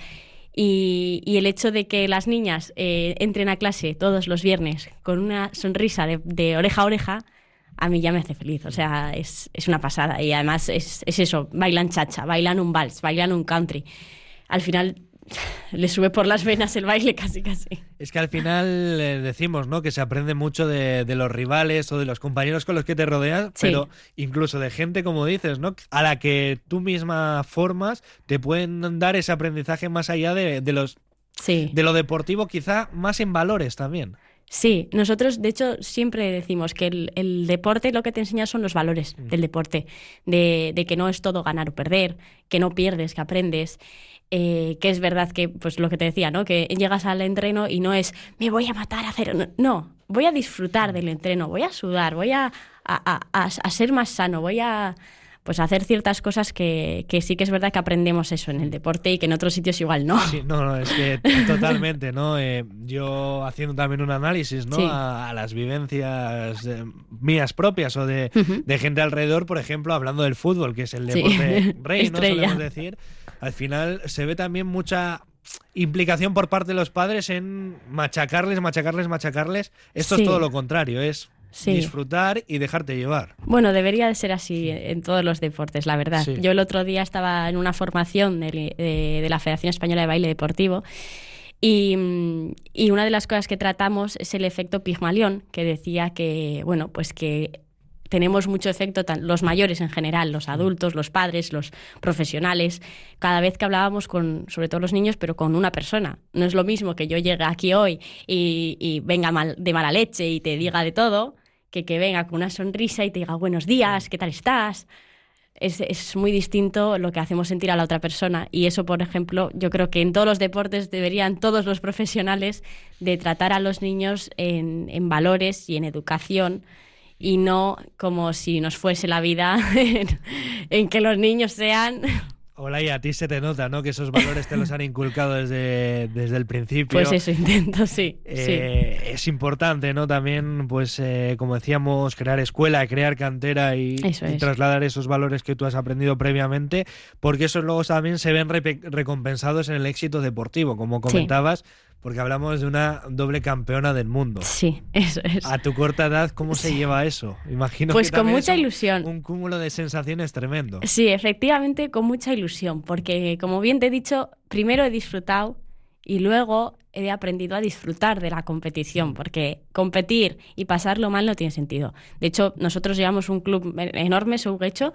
Speaker 13: Y, y el hecho de que las niñas eh, entren a clase todos los viernes con una sonrisa de, de oreja a oreja, a mí ya me hace feliz. O sea, es, es una pasada. Y además es, es eso, bailan chacha, bailan un vals, bailan un country. Al final le sube por las venas el baile casi casi.
Speaker 1: Es que al final eh, decimos, ¿no?, que se aprende mucho de, de los rivales o de los compañeros con los que te rodeas,
Speaker 13: Sí.
Speaker 1: pero incluso de gente, como dices, ¿no?, a la que tú misma formas, te pueden dar ese aprendizaje más allá de, de los
Speaker 13: Sí.
Speaker 1: de lo deportivo, quizá más en valores también.
Speaker 13: Sí, nosotros de hecho siempre decimos que el, el deporte lo que te enseña son los valores del deporte, de, de que no es todo ganar o perder, que no pierdes, que aprendes, eh, que es verdad que, pues lo que te decía, ¿no?, que llegas al entreno y no es me voy a matar a cero, no, no, voy a disfrutar del entreno, voy a sudar, voy a, a, a, a, a ser más sano, voy a pues hacer ciertas cosas que, que sí que es verdad que aprendemos eso en el deporte y que en otros sitios igual no.
Speaker 1: Sí, no, no, es que totalmente, ¿no? Eh, yo haciendo también un análisis, ¿no?,
Speaker 13: Sí.
Speaker 1: a, a las vivencias eh, mías propias o de,
Speaker 13: Ujú.
Speaker 1: de gente alrededor, por ejemplo, hablando del fútbol, que es el
Speaker 13: Sí.
Speaker 1: deporte rey, ¿no?,
Speaker 13: Estrella.
Speaker 1: solemos decir. Al final se ve también mucha implicación por parte de los padres en machacarles, machacarles, machacarles. Esto
Speaker 13: Sí.
Speaker 1: es todo lo contrario, es
Speaker 13: Sí.
Speaker 1: disfrutar y dejarte llevar.
Speaker 13: Bueno, debería de ser así en todos los deportes, la verdad.
Speaker 1: Sí.
Speaker 13: Yo el otro día estaba en una formación de, de- de la Federación Española de Baile Deportivo y, mm, y una de las cosas que tratamos es el efecto Pigmalión, que decía que, bueno, pues que tenemos mucho efecto, tan- los mayores en general, los adultos, los padres, los profesionales, cada vez que hablábamos con, sobre todo los niños, pero con una persona. No es lo mismo que yo llegue aquí hoy y, y venga mal, de mala leche y te diga de todo, que que venga con una sonrisa y te diga buenos días, ¿qué tal estás? Es, es muy distinto lo que hacemos sentir a la otra persona y eso, por ejemplo, yo creo que en todos los deportes deberían todos los profesionales de tratar a los niños en, en valores y en educación y no como si nos fuese la vida en, en que los niños sean...
Speaker 1: Hola, y a ti se te nota, ¿no?, que esos valores te los han inculcado desde, desde el principio.
Speaker 13: Pues eso intento, sí.
Speaker 1: Eh,
Speaker 13: sí.
Speaker 1: Es importante, ¿no?, también, pues, eh, como decíamos, crear escuela, crear cantera y,
Speaker 13: Eso
Speaker 1: y
Speaker 13: es.
Speaker 1: trasladar esos valores que tú has aprendido previamente, porque esos luego también se ven repe- recompensados en el éxito deportivo, como comentabas, porque hablamos de una doble campeona del mundo.
Speaker 13: Sí, eso es.
Speaker 1: A tu corta edad, ¿cómo se lleva eso? Imagino
Speaker 13: Pues
Speaker 1: que
Speaker 13: con
Speaker 1: también
Speaker 13: mucha
Speaker 1: es un-
Speaker 13: ilusión.
Speaker 1: Un cúmulo de sensaciones tremendo.
Speaker 13: Sí, efectivamente, con mucha ilusión, porque como bien te he dicho, primero he disfrutado y luego he aprendido a disfrutar de la competición, porque competir y pasarlo mal no tiene sentido. De hecho, nosotros llevamos un club enorme, Souguecho,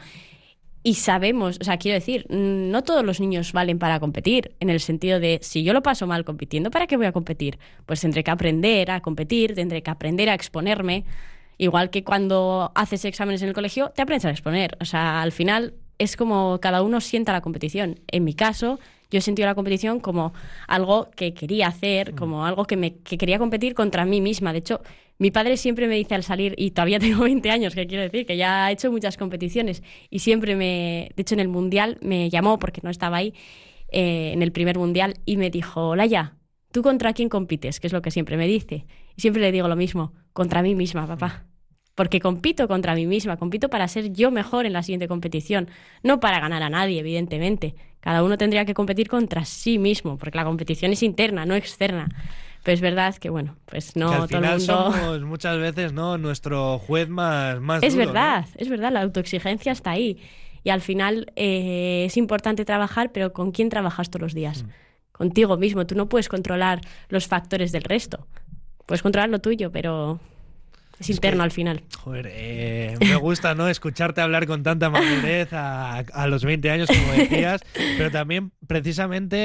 Speaker 13: y sabemos, o sea, quiero decir, no todos los niños valen para competir, en el sentido de, si yo lo paso mal compitiendo, ¿para qué voy a competir? Pues tendré que aprender a competir, tendré que aprender a exponerme, igual que cuando haces exámenes en el colegio, te aprendes a exponer. O sea, al final es como cada uno sienta la competición. En mi caso, yo he sentido la competición como algo que quería hacer, como algo que, me, que quería competir contra mí misma. De hecho, mi padre siempre me dice al salir, y todavía tengo veinte años, que quiero decir, que ya he hecho muchas competiciones, y siempre me, de hecho en el Mundial me llamó, porque no estaba ahí, eh, en el primer Mundial, y me dijo, Laia, ¿tú contra quién compites? Que es lo que siempre me dice. Y siempre le digo lo mismo, contra mí misma, papá. Porque compito contra mí misma, compito para ser yo mejor en la siguiente competición, no para ganar a nadie, evidentemente. Cada uno tendría que competir contra sí mismo, porque la competición es interna, no externa. Pero es verdad que, bueno, pues no
Speaker 1: que al
Speaker 13: todo
Speaker 1: final
Speaker 13: el mundo...
Speaker 1: somos muchas veces, ¿no?, nuestro juez más, más
Speaker 13: Es
Speaker 1: duro,
Speaker 13: verdad,
Speaker 1: ¿no?
Speaker 13: es verdad, la autoexigencia está ahí. Y al final eh, es importante trabajar, pero ¿con quién trabajas todos los días? Mm. Contigo mismo. Tú no puedes controlar los factores del resto. Puedes controlar lo tuyo, pero es, es interno
Speaker 1: que,
Speaker 13: al final.
Speaker 1: Joder, eh, me gusta, ¿no?, escucharte hablar con tanta madurez a, a los veinte años, como decías, pero también precisamente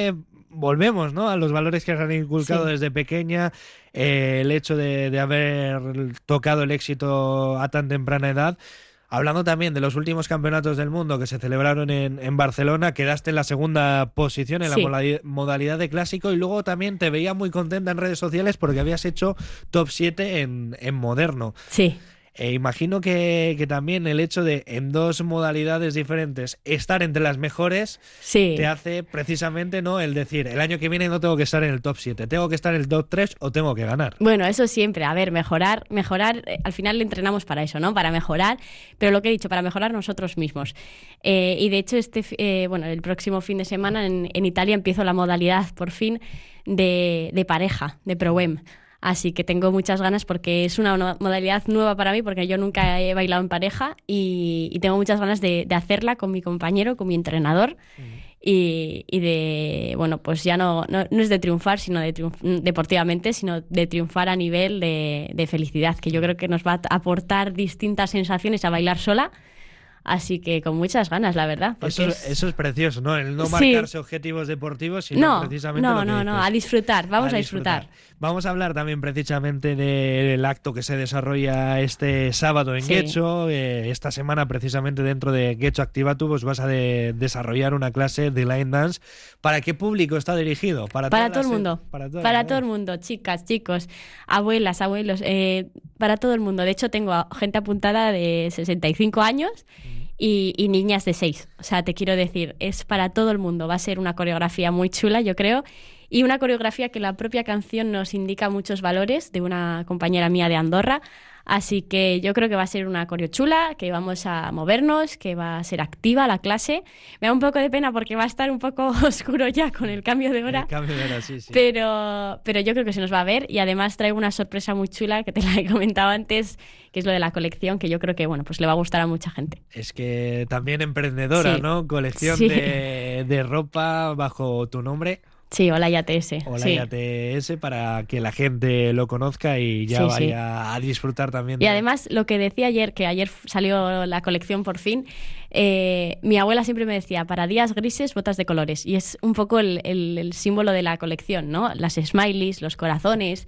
Speaker 1: volvemos, ¿no?, a los valores que has inculcado
Speaker 13: Sí.
Speaker 1: desde pequeña, eh, el hecho de, de haber tocado el éxito a tan temprana edad. Hablando también de los últimos campeonatos del mundo que se celebraron en, en Barcelona, quedaste en la segunda posición en
Speaker 13: Sí.
Speaker 1: la modali- modalidad de clásico y luego también te veía muy contenta en redes sociales porque habías hecho top siete en, en moderno.
Speaker 13: Sí.
Speaker 1: E imagino que, que también el hecho de en dos modalidades diferentes estar entre las mejores
Speaker 13: Sí.
Speaker 1: te hace precisamente, ¿no?, el decir, el año que viene no tengo que estar en el top siete, tengo que estar en el top tres o tengo que ganar.
Speaker 13: Bueno, eso siempre. A ver, mejorar, mejorar, eh, al final le entrenamos para eso, ¿no? Para mejorar, pero lo que he dicho, para mejorar nosotros mismos. Eh, y de hecho, este, fi- eh, bueno, el próximo fin de semana en, en Italia empiezo la modalidad, por fin, de, de pareja, de Pro-Am. Así que tengo muchas ganas porque es una no- modalidad nueva para mí, porque yo nunca he bailado en pareja y, y tengo muchas ganas de, de hacerla con mi compañero, con mi entrenador. Y, y de, bueno, pues ya no, no, no es de triunfar, sino de triunf- deportivamente, sino de triunfar a nivel de, de felicidad, que yo creo que nos va a aportar distintas sensaciones a bailar sola. Así que con muchas ganas, la verdad. porque
Speaker 1: Eso,
Speaker 13: es-
Speaker 1: eso es precioso, ¿no? El no
Speaker 13: Sí.
Speaker 1: marcarse objetivos deportivos, sino
Speaker 13: No,
Speaker 1: precisamente
Speaker 13: no,
Speaker 1: lo que
Speaker 13: no, no,
Speaker 1: dices.
Speaker 13: a disfrutar, vamos a disfrutar.
Speaker 1: Vamos a hablar también precisamente del acto que se desarrolla este sábado en
Speaker 13: Sí.
Speaker 1: Getxo. Eh, esta semana, precisamente dentro de Getxo Activatu, pues vas a de- desarrollar una clase de line dance. ¿Para qué público está dirigido? Para,
Speaker 13: Para
Speaker 1: todas
Speaker 13: todo el
Speaker 1: las-
Speaker 13: mundo,
Speaker 1: Para, todas
Speaker 13: para
Speaker 1: las-
Speaker 13: todo el mundo, chicas, chicos, abuelas, abuelos, eh, para todo el mundo. De hecho, tengo a gente apuntada de sesenta y cinco años y, y niñas de seis. O sea, te quiero decir, es para todo el mundo. Va a ser una coreografía muy chula, yo creo, y una coreografía que la propia canción nos indica muchos valores, de una compañera mía de Andorra. Así que yo creo que va a ser una coreo chula, que vamos a movernos, que va a ser activa la clase. Me da un poco de pena porque va a estar un poco oscuro ya con el cambio de hora.
Speaker 1: El cambio de hora, sí, sí.
Speaker 13: Pero, pero yo creo que se nos va a ver, y además traigo una sorpresa muy chula que te la he comentado antes, que es lo de la colección, que yo creo que bueno, pues le va a gustar a mucha gente.
Speaker 1: Es que también emprendedora,
Speaker 13: Sí.
Speaker 1: ¿no? Colección
Speaker 13: Sí.
Speaker 1: de, de ropa bajo tu nombre.
Speaker 13: Sí, hola ya T S.
Speaker 1: Hola
Speaker 13: sí.
Speaker 1: I A T S, para que la gente lo conozca y ya
Speaker 13: Sí,
Speaker 1: vaya
Speaker 13: sí.
Speaker 1: a disfrutar también.
Speaker 13: Y
Speaker 1: de-
Speaker 13: además, lo que decía ayer, que ayer salió la colección por fin, eh, mi abuela siempre me decía, para días grises, botas de colores. Y es un poco el, el- el símbolo de la colección, ¿no? Las smileys, los corazones,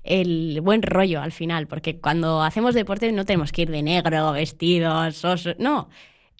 Speaker 13: el buen rollo al final. Porque cuando hacemos deporte no tenemos que ir de negro, vestidos, osos, no.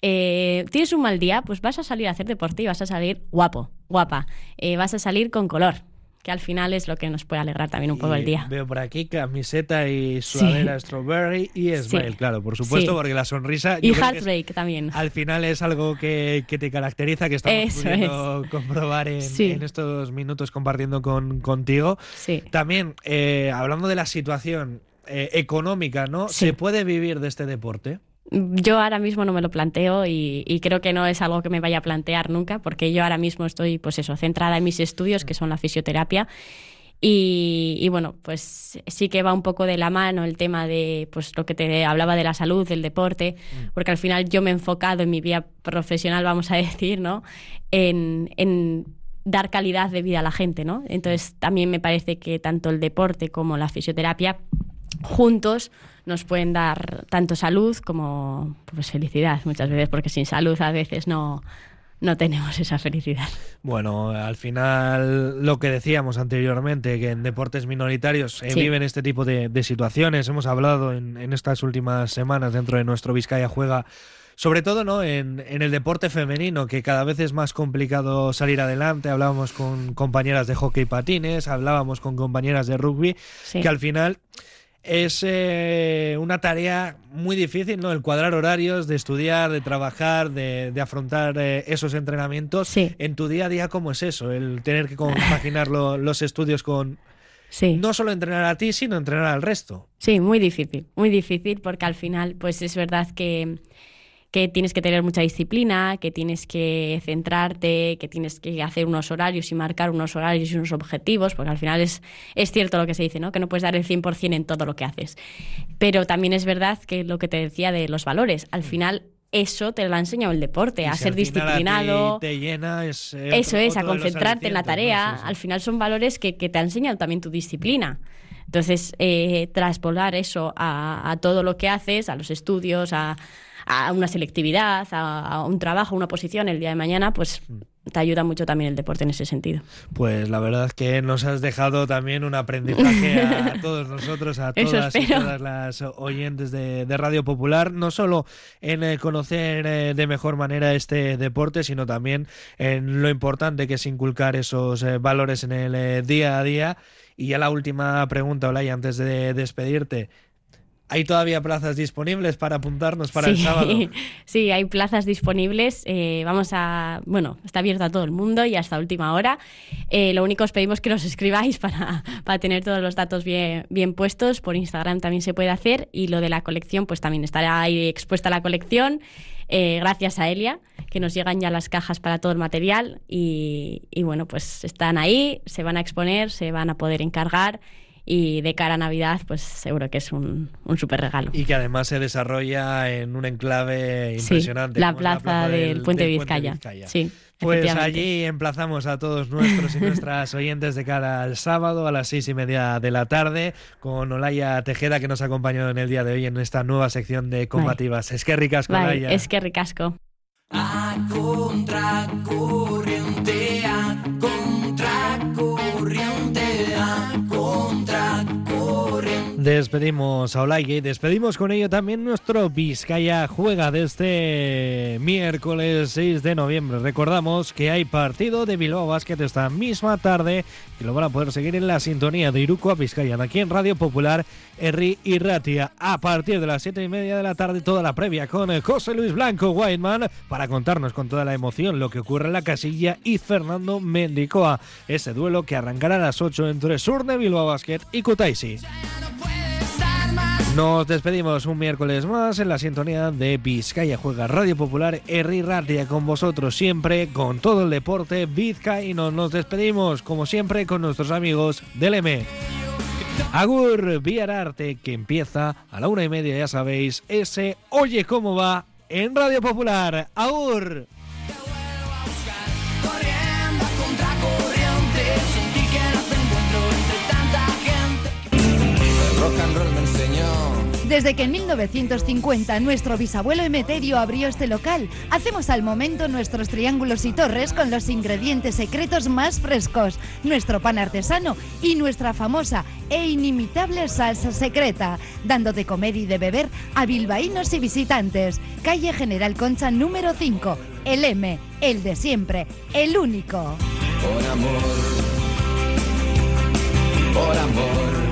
Speaker 13: Eh, tienes un mal día, pues vas a salir a hacer deporte y vas a salir guapo, guapa. Eh, vas a salir con color, que al final es lo que nos puede alegrar también un poco
Speaker 1: Y
Speaker 13: el día.
Speaker 1: Veo por aquí camiseta y sudadera strawberry y smile,
Speaker 13: Sí.
Speaker 1: claro, por supuesto,
Speaker 13: Sí.
Speaker 1: porque la sonrisa...
Speaker 13: Y
Speaker 1: yo creo que es-
Speaker 13: heartbreak también.
Speaker 1: al final es algo que, que te caracteriza, que estamos
Speaker 13: Eso
Speaker 1: pudiendo comprobar en,
Speaker 13: Sí.
Speaker 1: en estos minutos compartiendo con, contigo.
Speaker 13: Sí.
Speaker 1: También, eh, hablando de la situación eh, económica, ¿no?
Speaker 13: Sí.
Speaker 1: ¿Se puede vivir de este deporte?
Speaker 13: Yo ahora mismo no me lo planteo y, y creo que no es algo que me vaya a plantear nunca, porque yo ahora mismo estoy, pues eso, centrada en mis estudios, que son la fisioterapia. Y, y bueno, pues sí que va un poco de la mano el tema de pues lo que te hablaba de la salud, del deporte, porque al final yo me he enfocado en mi vida profesional, vamos a decir, ¿no? En, en dar calidad de vida a la gente, ¿no? Entonces también me parece que tanto el deporte como la fisioterapia juntos nos pueden dar tanto salud como pues felicidad muchas veces, porque sin salud a veces no, no tenemos esa felicidad.
Speaker 1: Bueno, al final lo que decíamos anteriormente, que en deportes minoritarios eh,
Speaker 13: Sí.
Speaker 1: viven este tipo de, de situaciones. Hemos hablado en, en estas últimas semanas dentro de nuestro Vizcaya Juega, sobre todo, ¿no? en, en el deporte femenino, que cada vez es más complicado salir adelante. Hablábamos con compañeras de hockey patines, hablábamos con compañeras de rugby,
Speaker 13: Sí.
Speaker 1: que al final es eh, una tarea muy difícil, ¿no? El cuadrar horarios, de estudiar, de trabajar, de, de afrontar eh, esos entrenamientos. En tu día a día, ¿cómo es eso? El tener que compaginar lo- los estudios con
Speaker 13: Sí.
Speaker 1: no solo entrenar a ti, sino entrenar al resto.
Speaker 13: Sí, muy difícil, muy difícil, porque al final pues es verdad que, que tienes que tener mucha disciplina, que tienes que centrarte, que tienes que hacer unos horarios y marcar unos horarios y unos objetivos, porque al final es, es cierto lo que se dice, ¿no? Que no puedes dar el cien por ciento en todo lo que haces. Pero también es verdad que lo que te decía de los valores, al final eso te lo ha enseñado el deporte,
Speaker 1: Y
Speaker 13: a
Speaker 1: si
Speaker 13: ser
Speaker 1: al final a ti
Speaker 13: disciplinado.
Speaker 1: te llena, es, eh,
Speaker 13: Eso
Speaker 1: otro-
Speaker 13: es, a
Speaker 1: otro de los
Speaker 13: concentrarte en la
Speaker 1: alicientes,
Speaker 13: tarea.
Speaker 1: ¿no? Sí, sí.
Speaker 13: Al final son valores que, que te ha enseñado también tu disciplina. Entonces, eh, traspolar eso a, a todo lo que haces, a los estudios, a, a una selectividad, a, a un trabajo, una posición el día de mañana, pues te ayuda mucho también el deporte en ese sentido.
Speaker 1: Pues la verdad es que nos has dejado también un aprendizaje a todos nosotros, a todas y todas las oyentes de, de Radio Popular, no solo en eh, conocer eh, de mejor manera este deporte, sino también en lo importante que es inculcar esos eh, valores en el eh, día a día. Y ya la última pregunta, Olaya, antes de despedirte. ¿Hay todavía plazas disponibles para apuntarnos para
Speaker 13: sí,
Speaker 1: el sábado?
Speaker 13: Sí, hay plazas disponibles. Eh, vamos a, bueno, está abierto a todo el mundo y hasta última hora. Eh, lo único os pedimos que nos escribáis para, para tener todos los datos bien, bien puestos. Por Instagram también se puede hacer. Y lo de la colección, pues también estará ahí expuesta la colección. Eh, gracias a Elia, que nos llegan ya las cajas para todo el material. Y, y bueno, pues están ahí, se van a exponer, se van a poder encargar. Y de cara a Navidad, pues seguro que es un, un súper regalo.
Speaker 1: Y que además se desarrolla en un enclave impresionante.
Speaker 13: Sí, la plaza, la plaza del, del, Puente, del Vizcaya. Puente Vizcaya. Sí,
Speaker 1: pues allí emplazamos a todos nuestros y nuestras oyentes de cara al sábado a las seis y media de la tarde con Olaya Tejeda, que nos acompañó en el día de hoy en esta nueva sección de combativas. Es que ricasco, Olaya.
Speaker 13: Es que ricasco.
Speaker 2: A contracorriente, a contracorriente, a contracorriente.
Speaker 1: Despedimos a Olaya y despedimos con ello también nuestro Vizcaya Juega de este miércoles seis de noviembre. Recordamos que hay partido de Bilbao Basket esta misma tarde y lo van a poder seguir en la sintonía de Iruko a Vizcaya, aquí en Radio Popular, Herri y Ratia. A partir de las siete y media de la tarde, toda la previa con José Luis Blanco Whiteman para contarnos con toda la emoción lo que ocurre en la casilla y Fernando Mendicoa. Ese duelo que arrancará a las ocho entre Surne Bilbao Basket y Kutaisi. Nos despedimos un miércoles más en la sintonía de Vizcaya Juega, Radio Popular, Herri Ratia, con vosotros siempre, con todo el deporte vizcaíno. Nos despedimos, como siempre, con nuestros amigos del M. Agur Viararte, que empieza a la una y media, ya sabéis, ese Oye Cómo Va en Radio Popular. Agur.
Speaker 2: Rock and roll me enseñó.
Speaker 8: Desde que en mil novecientos cincuenta nuestro bisabuelo Emeterio abrió este local, hacemos al momento nuestros triángulos y torres con los ingredientes secretos más frescos, nuestro pan artesano y nuestra famosa e inimitable salsa secreta, dando de comer y de beber a bilbaínos y visitantes. Calle General Concha número cinco, el M, el de siempre, el único.
Speaker 2: Por amor, por amor.